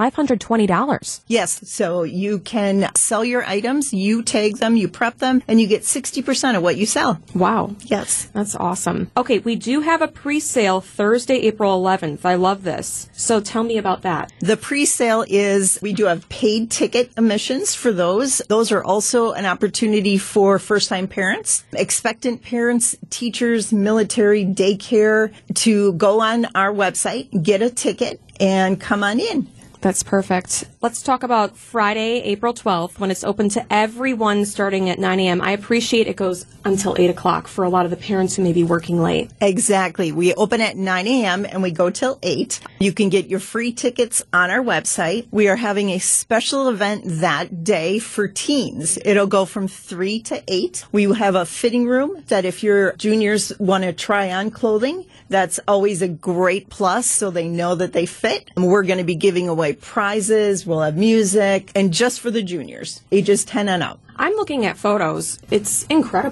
$520. Yes, so you can sell your items, you tag them, you prep them, and you get 60% of what you sell. Wow. Yes. That's awesome. Okay, we do have a pre-sale Thursday, April 11th. I love this. So tell me about that. The pre-sale is, we do have paid ticket admissions for those. Those are also an opportunity for first-time parents, expectant parents, teachers, military, daycare, to go on our website, get a ticket, and come on in. That's perfect. Let's talk about Friday, April 12th, when it's open to everyone starting at 9 a.m. I appreciate it goes until 8 o'clock for a lot of the parents who may be working late. Exactly. We open at 9 a.m. and we go till 8. You can get your free tickets on our website. We are having a special event that day for teens. It'll go from 3 to 8. We have a fitting room that if your juniors want to try on clothing, that's always a great plus so they know that they fit. And we're going to be giving away prizes. We'll have music, and just for the juniors, ages 10 and up. I'm looking at photos. It's incredible.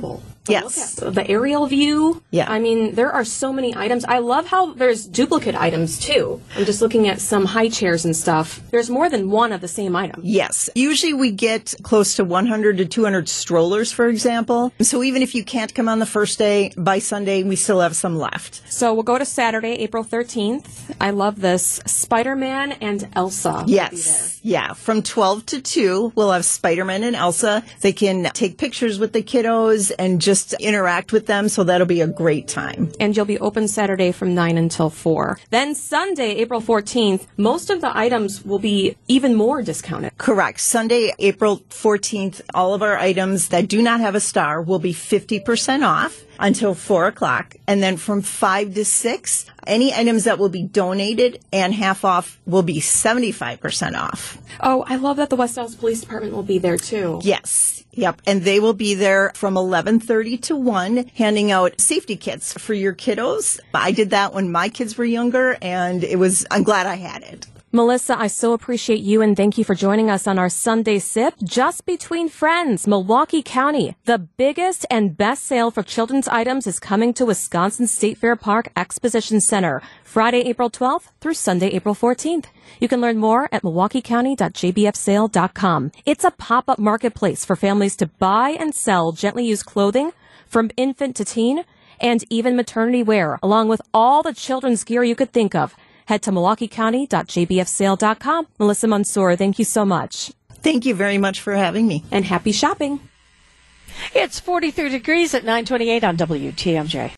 to Yes. look at. The aerial view. Yeah. I mean, there are so many items. I love how there's duplicate items too. I'm just looking at some high chairs and stuff. There's more than one of the same item. Yes. Usually we get close to 100 to 200 strollers, for example. So even if you can't come on the first day, by Sunday, we still have some left. So we'll go to Saturday, April 13th. I love this. Spider-Man and Elsa. Yes. Yeah. From 12 to 2, we'll have Spider-Man and Elsa. They can take pictures with the kiddos and just interact with them. So that'll be a great time. And you'll be open Saturday from 9 until 4. Then Sunday, April 14th, most of the items will be even more discounted. Correct. Sunday, April 14th, all of our items that do not have a star will be 50% off until 4 o'clock. And then from 5 to 6, any items that will be donated and half off will be 75% off. Oh, I love that the West Dallas Police Department will be there too. Yes. Yep. And they will be there from 11:30 to 1 handing out safety kits for your kiddos. I did that when my kids were younger and I'm glad I had it. Melissa, I so appreciate you and thank you for joining us on our Sunday Sip. Just Between Friends, Milwaukee County. The biggest and best sale for children's items is coming to Wisconsin State Fair Park Exposition Center, Friday, April 12th through Sunday, April 14th. You can learn more at milwaukeecounty.jbfsale.com. It's a pop-up marketplace for families to buy and sell gently used clothing from infant to teen and even maternity wear, along with all the children's gear you could think of. Head to milwaukeecounty.jbfsale.com. Melissa Mansour, thank you so much. Thank you very much for having me. And happy shopping. It's 43 degrees at 9:28 on WTMJ.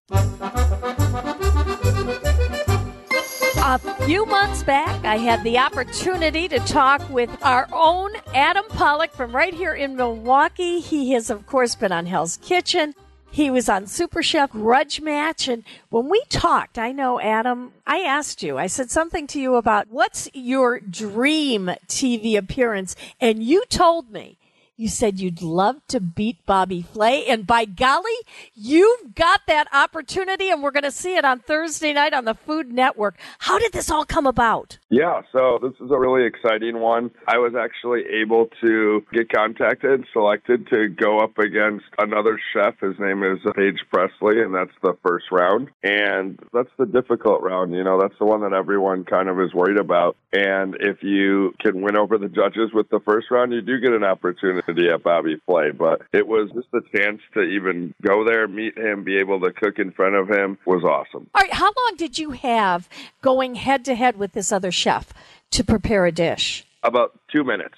A few months back, I had the opportunity to talk with our own Adam Pollock from right here in Milwaukee. He has, of course, been on Hell's Kitchen. He was on Super Chef Grudge Match. And when we talked, I know, Adam, I asked you, I said something to you about what's your dream TV appearance? And you told me, you said you'd love to beat Bobby Flay. And by golly, you've got that opportunity. And we're going to see it on Thursday night on the Food Network. How did this all come about? Yeah, so this is a really exciting one. I was actually able to get contacted, selected to go up against another chef. His name is Paige Presley, and that's the first round. And that's the difficult round. You know, that's the one that everyone kind of is worried about. And if you can win over the judges with the first round, you do get an opportunity at Bobby Flay. But it was just a chance to even go there, meet him, be able to cook in front of him was awesome. All right, how long did you have going head-to-head with this other chef to prepare a dish? About 2 minutes.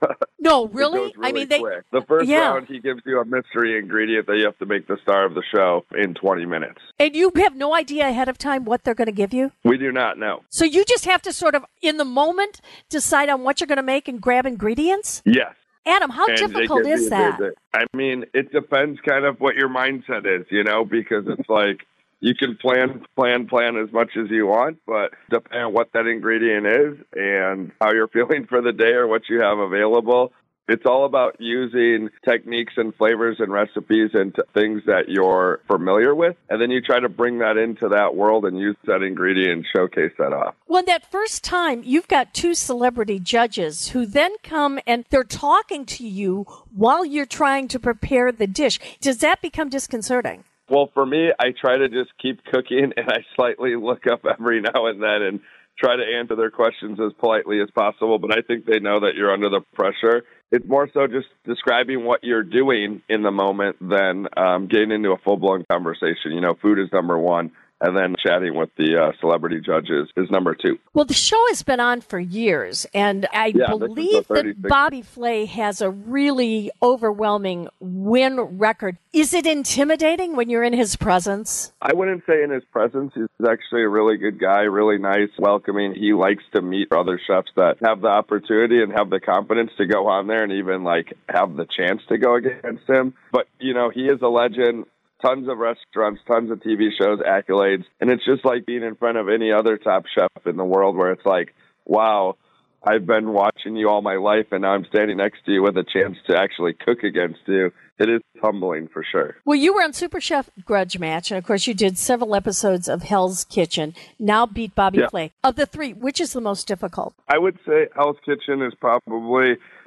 No, really? I mean, quick. The first round, he gives you a mystery ingredient that you have to make the star of the show in 20 minutes. And you have no idea ahead of time what they're going to give you? We do not know. So you just have to sort of, in the moment, decide on what you're going to make and grab ingredients? Yes. Adam, how difficult is that? I mean, it depends kind of what your mindset is, you know, because it's like you can plan as much as you want, but depending on what that ingredient is and how you're feeling for the day or what you have available, it's all about using techniques and flavors and recipes and things that you're familiar with. And then you try to bring that into that world and use that ingredient and showcase that off. Well, that first time, you've got two celebrity judges who then come and they're talking to you while you're trying to prepare the dish. Does that become disconcerting? Well, for me, I try to just keep cooking and I slightly look up every now and then and try to answer their questions as politely as possible. But I think they know that you're under the pressure. It's more so just describing what you're doing in the moment than getting into a full-blown conversation. You know, food is number one, and then chatting with the celebrity judges is number two. Well, the show has been on for years, and I believe that Bobby Flay has a really overwhelming win record. Is it intimidating when you're in his presence? I wouldn't say in his presence. He's actually a really good guy, really nice, welcoming. He likes to meet other chefs that have the opportunity and have the confidence to go on there and even like have the chance to go against him. But, you know, he is a legend. Tons of restaurants, tons of TV shows, accolades. And it's just like being in front of any other top chef in the world where it's like, wow, I've been watching you all my life and now I'm standing next to you with a chance to actually cook against you. It is humbling for sure. Well, you were on Super Chef Grudge Match, and of course you did several episodes of Hell's Kitchen. Now Beat Bobby Flay. Of the three, which is the most difficult? I would say Hell's Kitchen is probably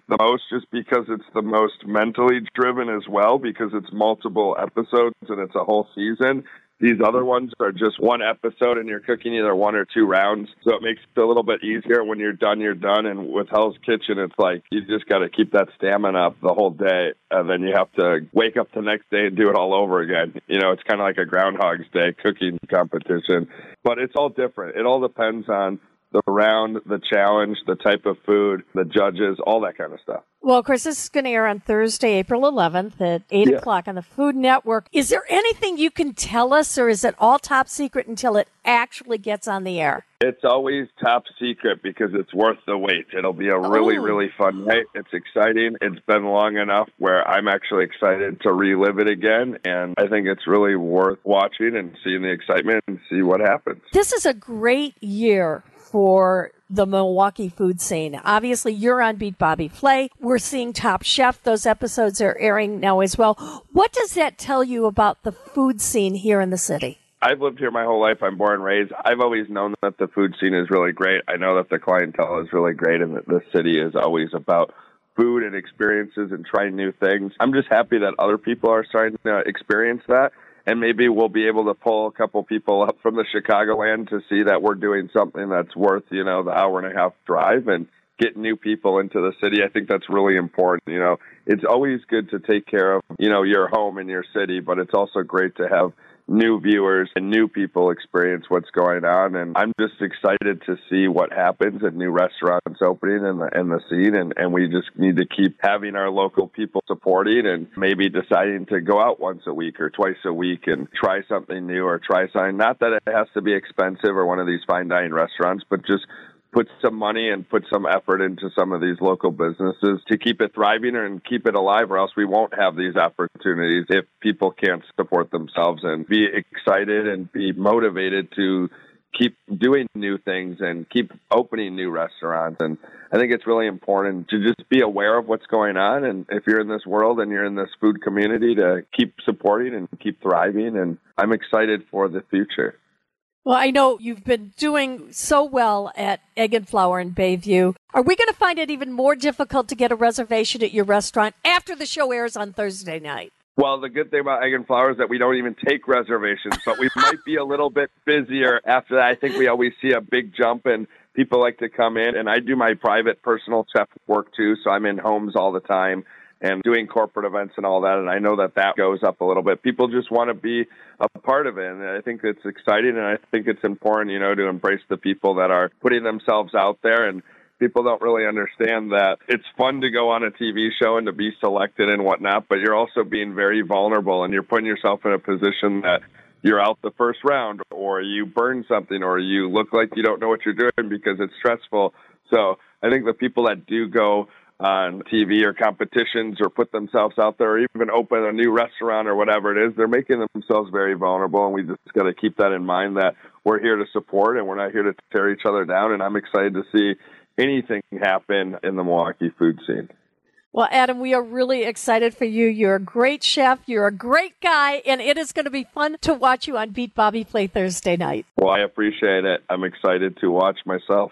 the most just because it's the most mentally driven as well, because it's multiple episodes and it's a whole season. These other ones are just one episode and you're cooking either 1 or 2 rounds. So it makes it a little bit easier. When you're done, you're done. And with Hell's Kitchen, it's like you just got to keep that stamina up the whole day. And then you have to wake up the next day and do it all over again. You know, it's kind of like a Groundhog's Day cooking competition. But it's all different. It all depends on the round, the challenge, the type of food, the judges, all that kind of stuff. Well, of course, this is going to air on Thursday, April 11th at 8 o'clock on the Food Network. Is there anything you can tell us, or is it all top secret until it actually gets on the air? It's always top secret because it's worth the wait. It'll be a really, really fun night. It's exciting. It's been long enough where I'm actually excited to relive it again. And I think it's really worth watching and seeing the excitement and see what happens. This is a great year for the Milwaukee food scene. Obviously, you're on Beat Bobby Flay. We're seeing Top Chef. Those episodes are airing now as well. What does that tell you about the food scene here in the city? I've lived here my whole life. I'm born and raised. I've always known that the food scene is really great. I know that the clientele is really great and that the city is always about food and experiences and trying new things. I'm just happy that other people are starting to experience that. And maybe we'll be able to pull a couple people up from the Chicagoland to see that we're doing something that's worth, the hour and a half drive and get new people into the city. I think that's really important. It's always good to take care of, your home and your city, but it's also great to have new viewers and new people experience what's going on. And I'm just excited to see what happens and new restaurants opening in the scene. And we just need to keep having our local people supporting and maybe deciding to go out once a week or twice a week and try something new or try something. Not that it has to be expensive or one of these fine dining restaurants, but just put some money and put some effort into some of these local businesses to keep it thriving and keep it alive, or else we won't have these opportunities if people can't support themselves and be excited and be motivated to keep doing new things and keep opening new restaurants. And I think it's really important to just be aware of what's going on. And if you're in this world and you're in this food community, to keep supporting and keep thriving. And I'm excited for the future. Well, I know you've been doing so well at Egg and Flour in Bayview. Are we going to find it even more difficult to get a reservation at your restaurant after the show airs on Thursday night? Well, the good thing about Egg and Flour is that we don't even take reservations, but we might be a little bit busier after that. I think we always see a big jump and people like to come in. And I do my private personal chef work too, so I'm in homes all the time and doing corporate events and all that. And I know that goes up a little bit. People just want to be a part of it. And I think it's exciting. And I think it's important, to embrace the people that are putting themselves out there. And people don't really understand that it's fun to go on a TV show and to be selected and whatnot, but you're also being very vulnerable and you're putting yourself in a position that you're out the first round or you burn something or you look like you don't know what you're doing because it's stressful. So I think the people that do go on TV or competitions or put themselves out there or even open a new restaurant or whatever it is, they're making themselves very vulnerable. And we just got to keep that in mind, that we're here to support and we're not here to tear each other down. And I'm excited to see anything happen in the Milwaukee food scene. Well, Adam, we are really excited for you. You're a great chef. You're a great guy. And it is going to be fun to watch you on Beat Bobby Flay Thursday night. Well, I appreciate it. I'm excited to watch myself.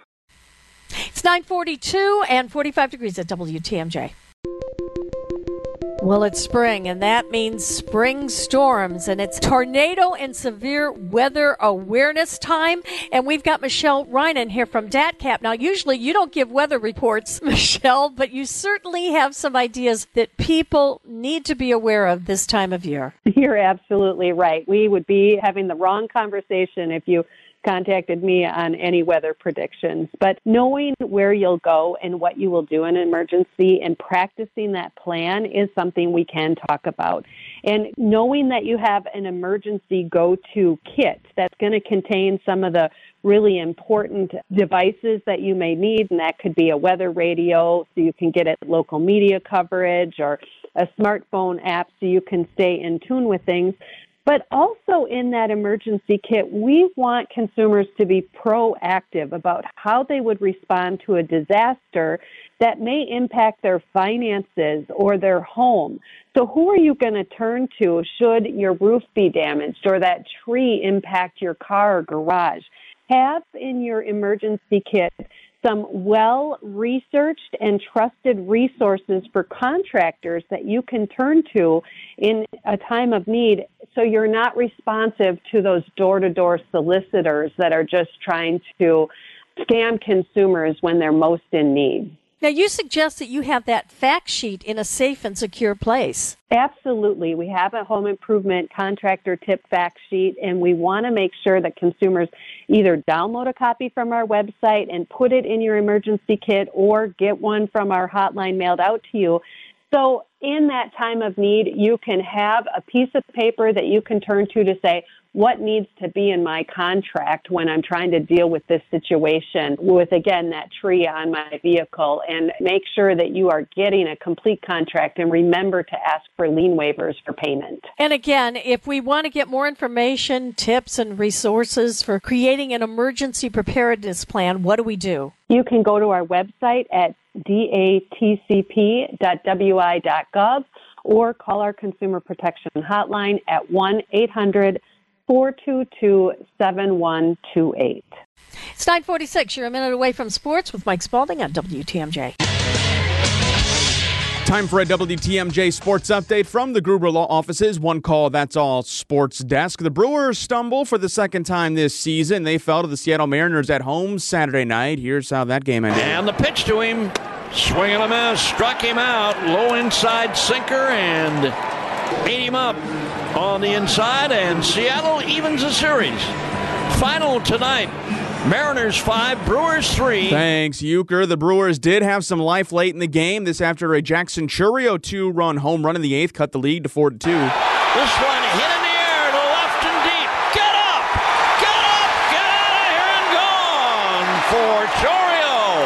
It's 9:42 and 45 degrees at WTMJ. Well, it's spring, and that means spring storms, and it's tornado and severe weather awareness time. And we've got Michelle Reinen here from DATCAP. Now, usually you don't give weather reports, Michelle, but you certainly have some ideas that people need to be aware of this time of year. You're absolutely right. We would be having the wrong conversation if you contacted me on any weather predictions. But knowing where you'll go and what you will do in an emergency and practicing that plan is something we can talk about. And knowing that you have an emergency go-to kit that's going to contain some of the really important devices that you may need, and that could be a weather radio so you can get at local media coverage, or a smartphone app so you can stay in tune with things. But also in that emergency kit, we want consumers to be proactive about how they would respond to a disaster that may impact their finances or their home. So who are you going to turn to should your roof be damaged or that tree impact your car or garage? Have in your emergency kit some well-researched and trusted resources for contractors that you can turn to in a time of need, so you're not responsive to those door-to-door solicitors that are just trying to scam consumers when they're most in need. Now, you suggest that you have that fact sheet in a safe and secure place. Absolutely. We have a home improvement contractor tip fact sheet, and we want to make sure that consumers either download a copy from our website and put it in your emergency kit or get one from our hotline mailed out to you. So in that time of need, you can have a piece of paper that you can turn to say, what needs to be in my contract when I'm trying to deal with this situation with, again, that tree on my vehicle, and make sure that you are getting a complete contract, and remember to ask for lien waivers for payment. And again, if we want to get more information, tips, and resources for creating an emergency preparedness plan, what do we do? You can go to our website at datcp.wi.gov or call our Consumer Protection Hotline at 1-800-422-7128. It's 9:46. You're a minute away from sports with Mike Spalding on WTMJ. Time for a WTMJ sports update from the Gruber Law Offices. One call, that's all sports desk. The Brewers stumble for the second time this season. They fell to the Seattle Mariners at home Saturday night. Here's how that game ended. And the pitch to him, swing and a miss, struck him out, low inside sinker, and ate him up on the inside, and Seattle evens the series. Final tonight, Mariners 5, Brewers 3. Thanks, Euchre. The Brewers did have some life late in the game. This after a Jackson Chourio 2-run home run in the eighth cut the lead to 4-2. This one hit in the air to left and deep. Get up! Get up! Get out of here and gone for Chourio.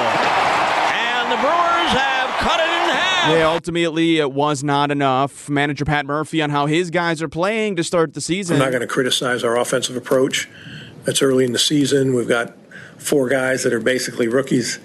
And the Brewers have cut it in half. Yeah, ultimately it was not enough. Manager Pat Murphy on how his guys are playing to start the season. I'm not going to criticize our offensive approach. It's early in the season. We've got 4 guys that are basically rookies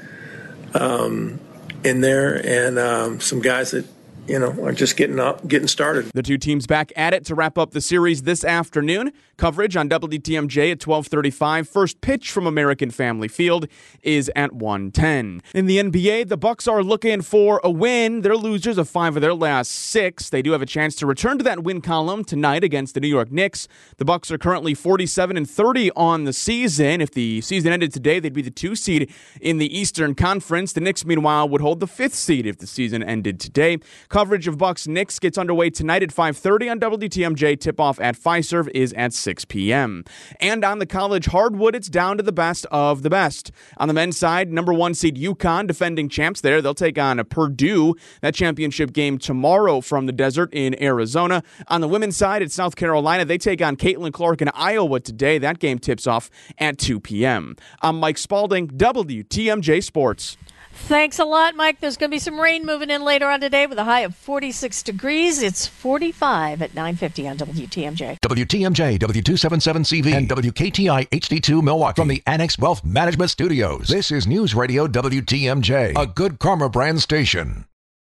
in there, and some guys that are just getting started. The two teams back at it to wrap up the series this afternoon. Coverage on WTMJ at 12:35. First pitch from American Family Field is at 1:10. In the NBA, the Bucks are looking for a win. They're losers of 5 of their last 6. They do have a chance to return to that win column tonight against the New York Knicks. The Bucks are currently 47-30 on the season. If the season ended today, they'd be the 2 seed in the Eastern Conference. The Knicks, meanwhile, would hold the 5th seed if the season ended today. Coverage of Bucks-Knicks gets underway tonight at 5:30 on WTMJ. Tip-off at Fiserv is at 6 p.m. And on the college hardwood, it's down to the best of the best. On the men's side, number 1 seed UConn, defending champs there. They'll take on Purdue. That championship game tomorrow from the desert in Arizona. On the women's side, it's South Carolina. They take on Caitlin Clark in Iowa today. That game tips off at 2 p.m. I'm Mike Spalding, WTMJ Sports. Thanks a lot, Mike. There's going to be some rain moving in later on today with a high of 46 degrees. It's 45 at 9:50 on WTMJ. WTMJ, W277CV, and WKTI HD2 Milwaukee from the Annex Wealth Management Studios. This is News Radio WTMJ, a Good Karma brand station.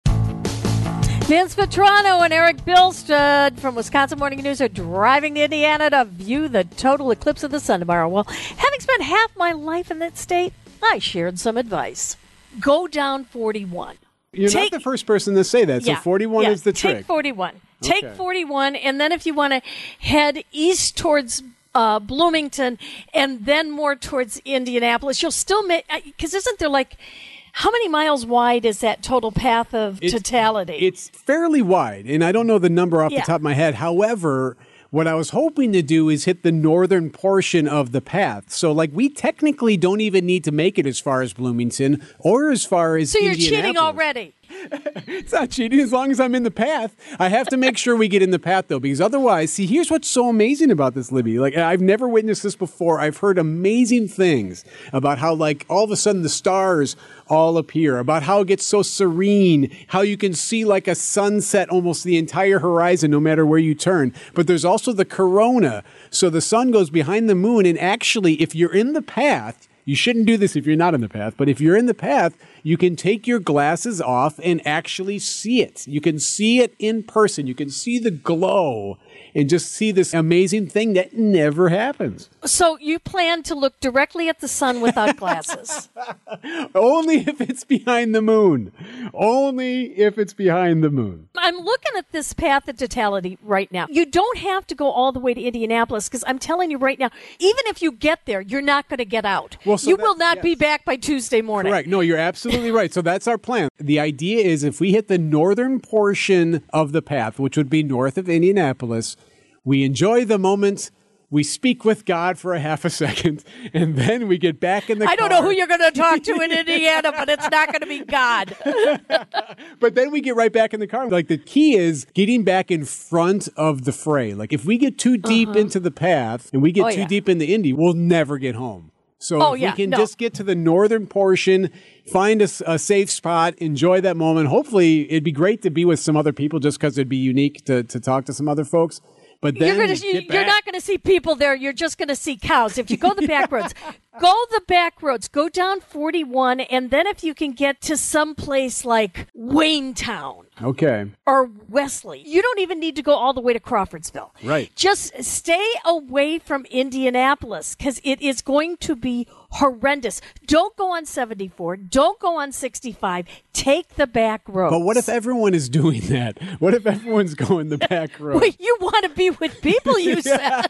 Vince Vetrano and Eric Bilstead from Wisconsin Morning News are driving to Indiana to view the total eclipse of the sun tomorrow. Well, having spent half my life in that state, I shared some advice. Go down 41. You're not the first person to say that, so 41 is the trick. Take 41. Okay. Take 41, and then if you want to head east towards Bloomington and then more towards Indianapolis, you'll still make, because isn't there how many miles wide is that total path of totality? It's fairly wide, and I don't know the number off the top of my head. However, what I was hoping to do is hit the northern portion of the path. So, we technically don't even need to make it as far as Bloomington or as far as Indianapolis. So you're cheating already. It's not cheating as long as I'm in the path. I have to make sure we get in the path, though, because otherwise, see, here's what's so amazing about this, Libby. I've never witnessed this before. I've heard amazing things about how, all of a sudden the stars all appear, about how it gets so serene, how you can see a sunset almost the entire horizon no matter where you turn. But there's also the corona. So the sun goes behind the moon, and actually, if you're in the path, You shouldn't do this if you're not in the path, but if you're in the path, you can take your glasses off and actually see it. You can see it in person. You can see the glow and just see this amazing thing that never happens. So you plan to look directly at the sun without glasses? Only if it's behind the moon. Only if it's behind the moon. I'm looking at this path of totality right now. You don't have to go all the way to Indianapolis, because I'm telling you right now, even if you get there, you're not going to get out. Well, so you will not be back by Tuesday morning. Correct. No, you're absolutely right. So that's our plan. The idea is if we hit the northern portion of the path, which would be north of Indianapolis, we enjoy the moment. We speak with God for a half a second, and then we get back in the car. I don't know who you're going to talk to in Indiana, but it's not going to be God. But then we get right back in the car. Like, the key is getting back in front of the fray. Like, if we get too deep into the path and we get too deep into Indy, we'll never get home. So if we can just get to the northern portion, find a safe spot, enjoy that moment. Hopefully, it'd be great to be with some other people just because it'd be unique to talk to some other folks. But then you're not going to see people there. You're just going to see cows. If you go the back roads, go down 41, and then if you can get to some place like Waynetown. Okay. Or Wesley. You don't even need to go all the way to Crawfordsville. Right. Just stay away from Indianapolis, because it is going to be horrendous. Don't go on 74. Don't go on 65. Take the back roads. But what if everyone is doing that? What if everyone's going the back road? Wait, you want to be with people, you said.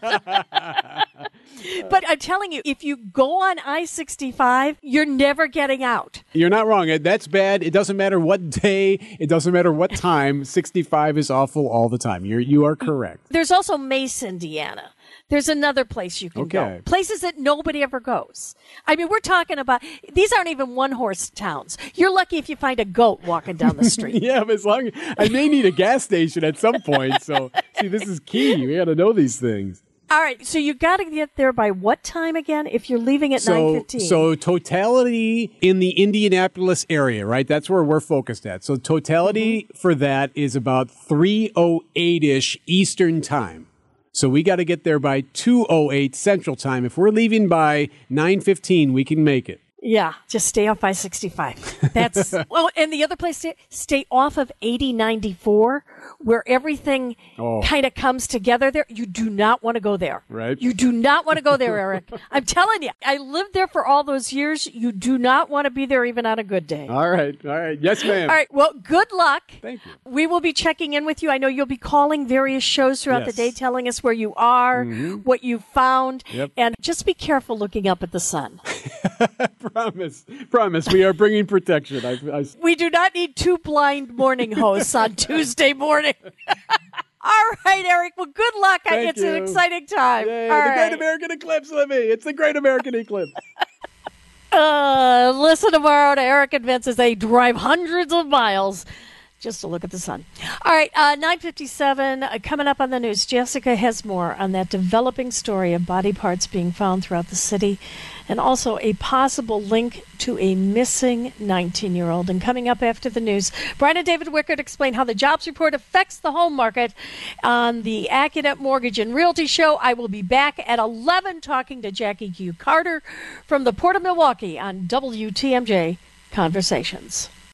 But I'm telling you, if you go on I-65, you're never getting out. You're not wrong. That's bad. It doesn't matter what day. It doesn't matter what time. 65 is awful all the time. You are correct. There's also Mace, Indiana. There's another place you can go. Places that nobody ever goes. I mean, we're talking about, these aren't even one-horse towns. You're lucky if you find a goat walking down the street. Yeah, but I may need a gas station at some point. So, see, this is key. We got to know these things. All right, so you got to get there by what time again if you're leaving at 9:15? So totality in the Indianapolis area, right? That's where we're focused at. So totality for that is about 3:08-ish Eastern time. So we got to get there by 2:08 Central time. If we're leaving by 9:15, we can make it. Yeah, just stay off I-65. That's well, and the other place, stay off of 80-94, where everything kind of comes together there. You do not want to go there. Right. You do not want to go there, Eric. I'm telling you, I lived there for all those years. You do not want to be there even on a good day. All right. Yes, ma'am. All right. Well, good luck. Thank you. We will be checking in with you. I know you'll be calling various shows throughout the day, telling us where you are, what you found, and just be careful looking up at the sun. Promise. We are bringing protection. We do not need two blind morning hosts on Tuesday morning. All right, Eric. Well, good luck. It's an exciting time. Yay, All Great American Eclipse, Libby. It's the Great American Eclipse. Listen tomorrow to Eric and Vince as they drive hundreds of miles just to look at the sun. All right, 9:57, coming up on the news. Jessica has more on that developing story of body parts being found throughout the city, and also a possible link to a missing 19-year-old. And coming up after the news, Brian and David Wickert explain how the jobs report affects the home market on the AccuNet Mortgage and Realty Show. I will be back at 11 talking to Jackie Q. Carter from the Port of Milwaukee on WTMJ Conversations.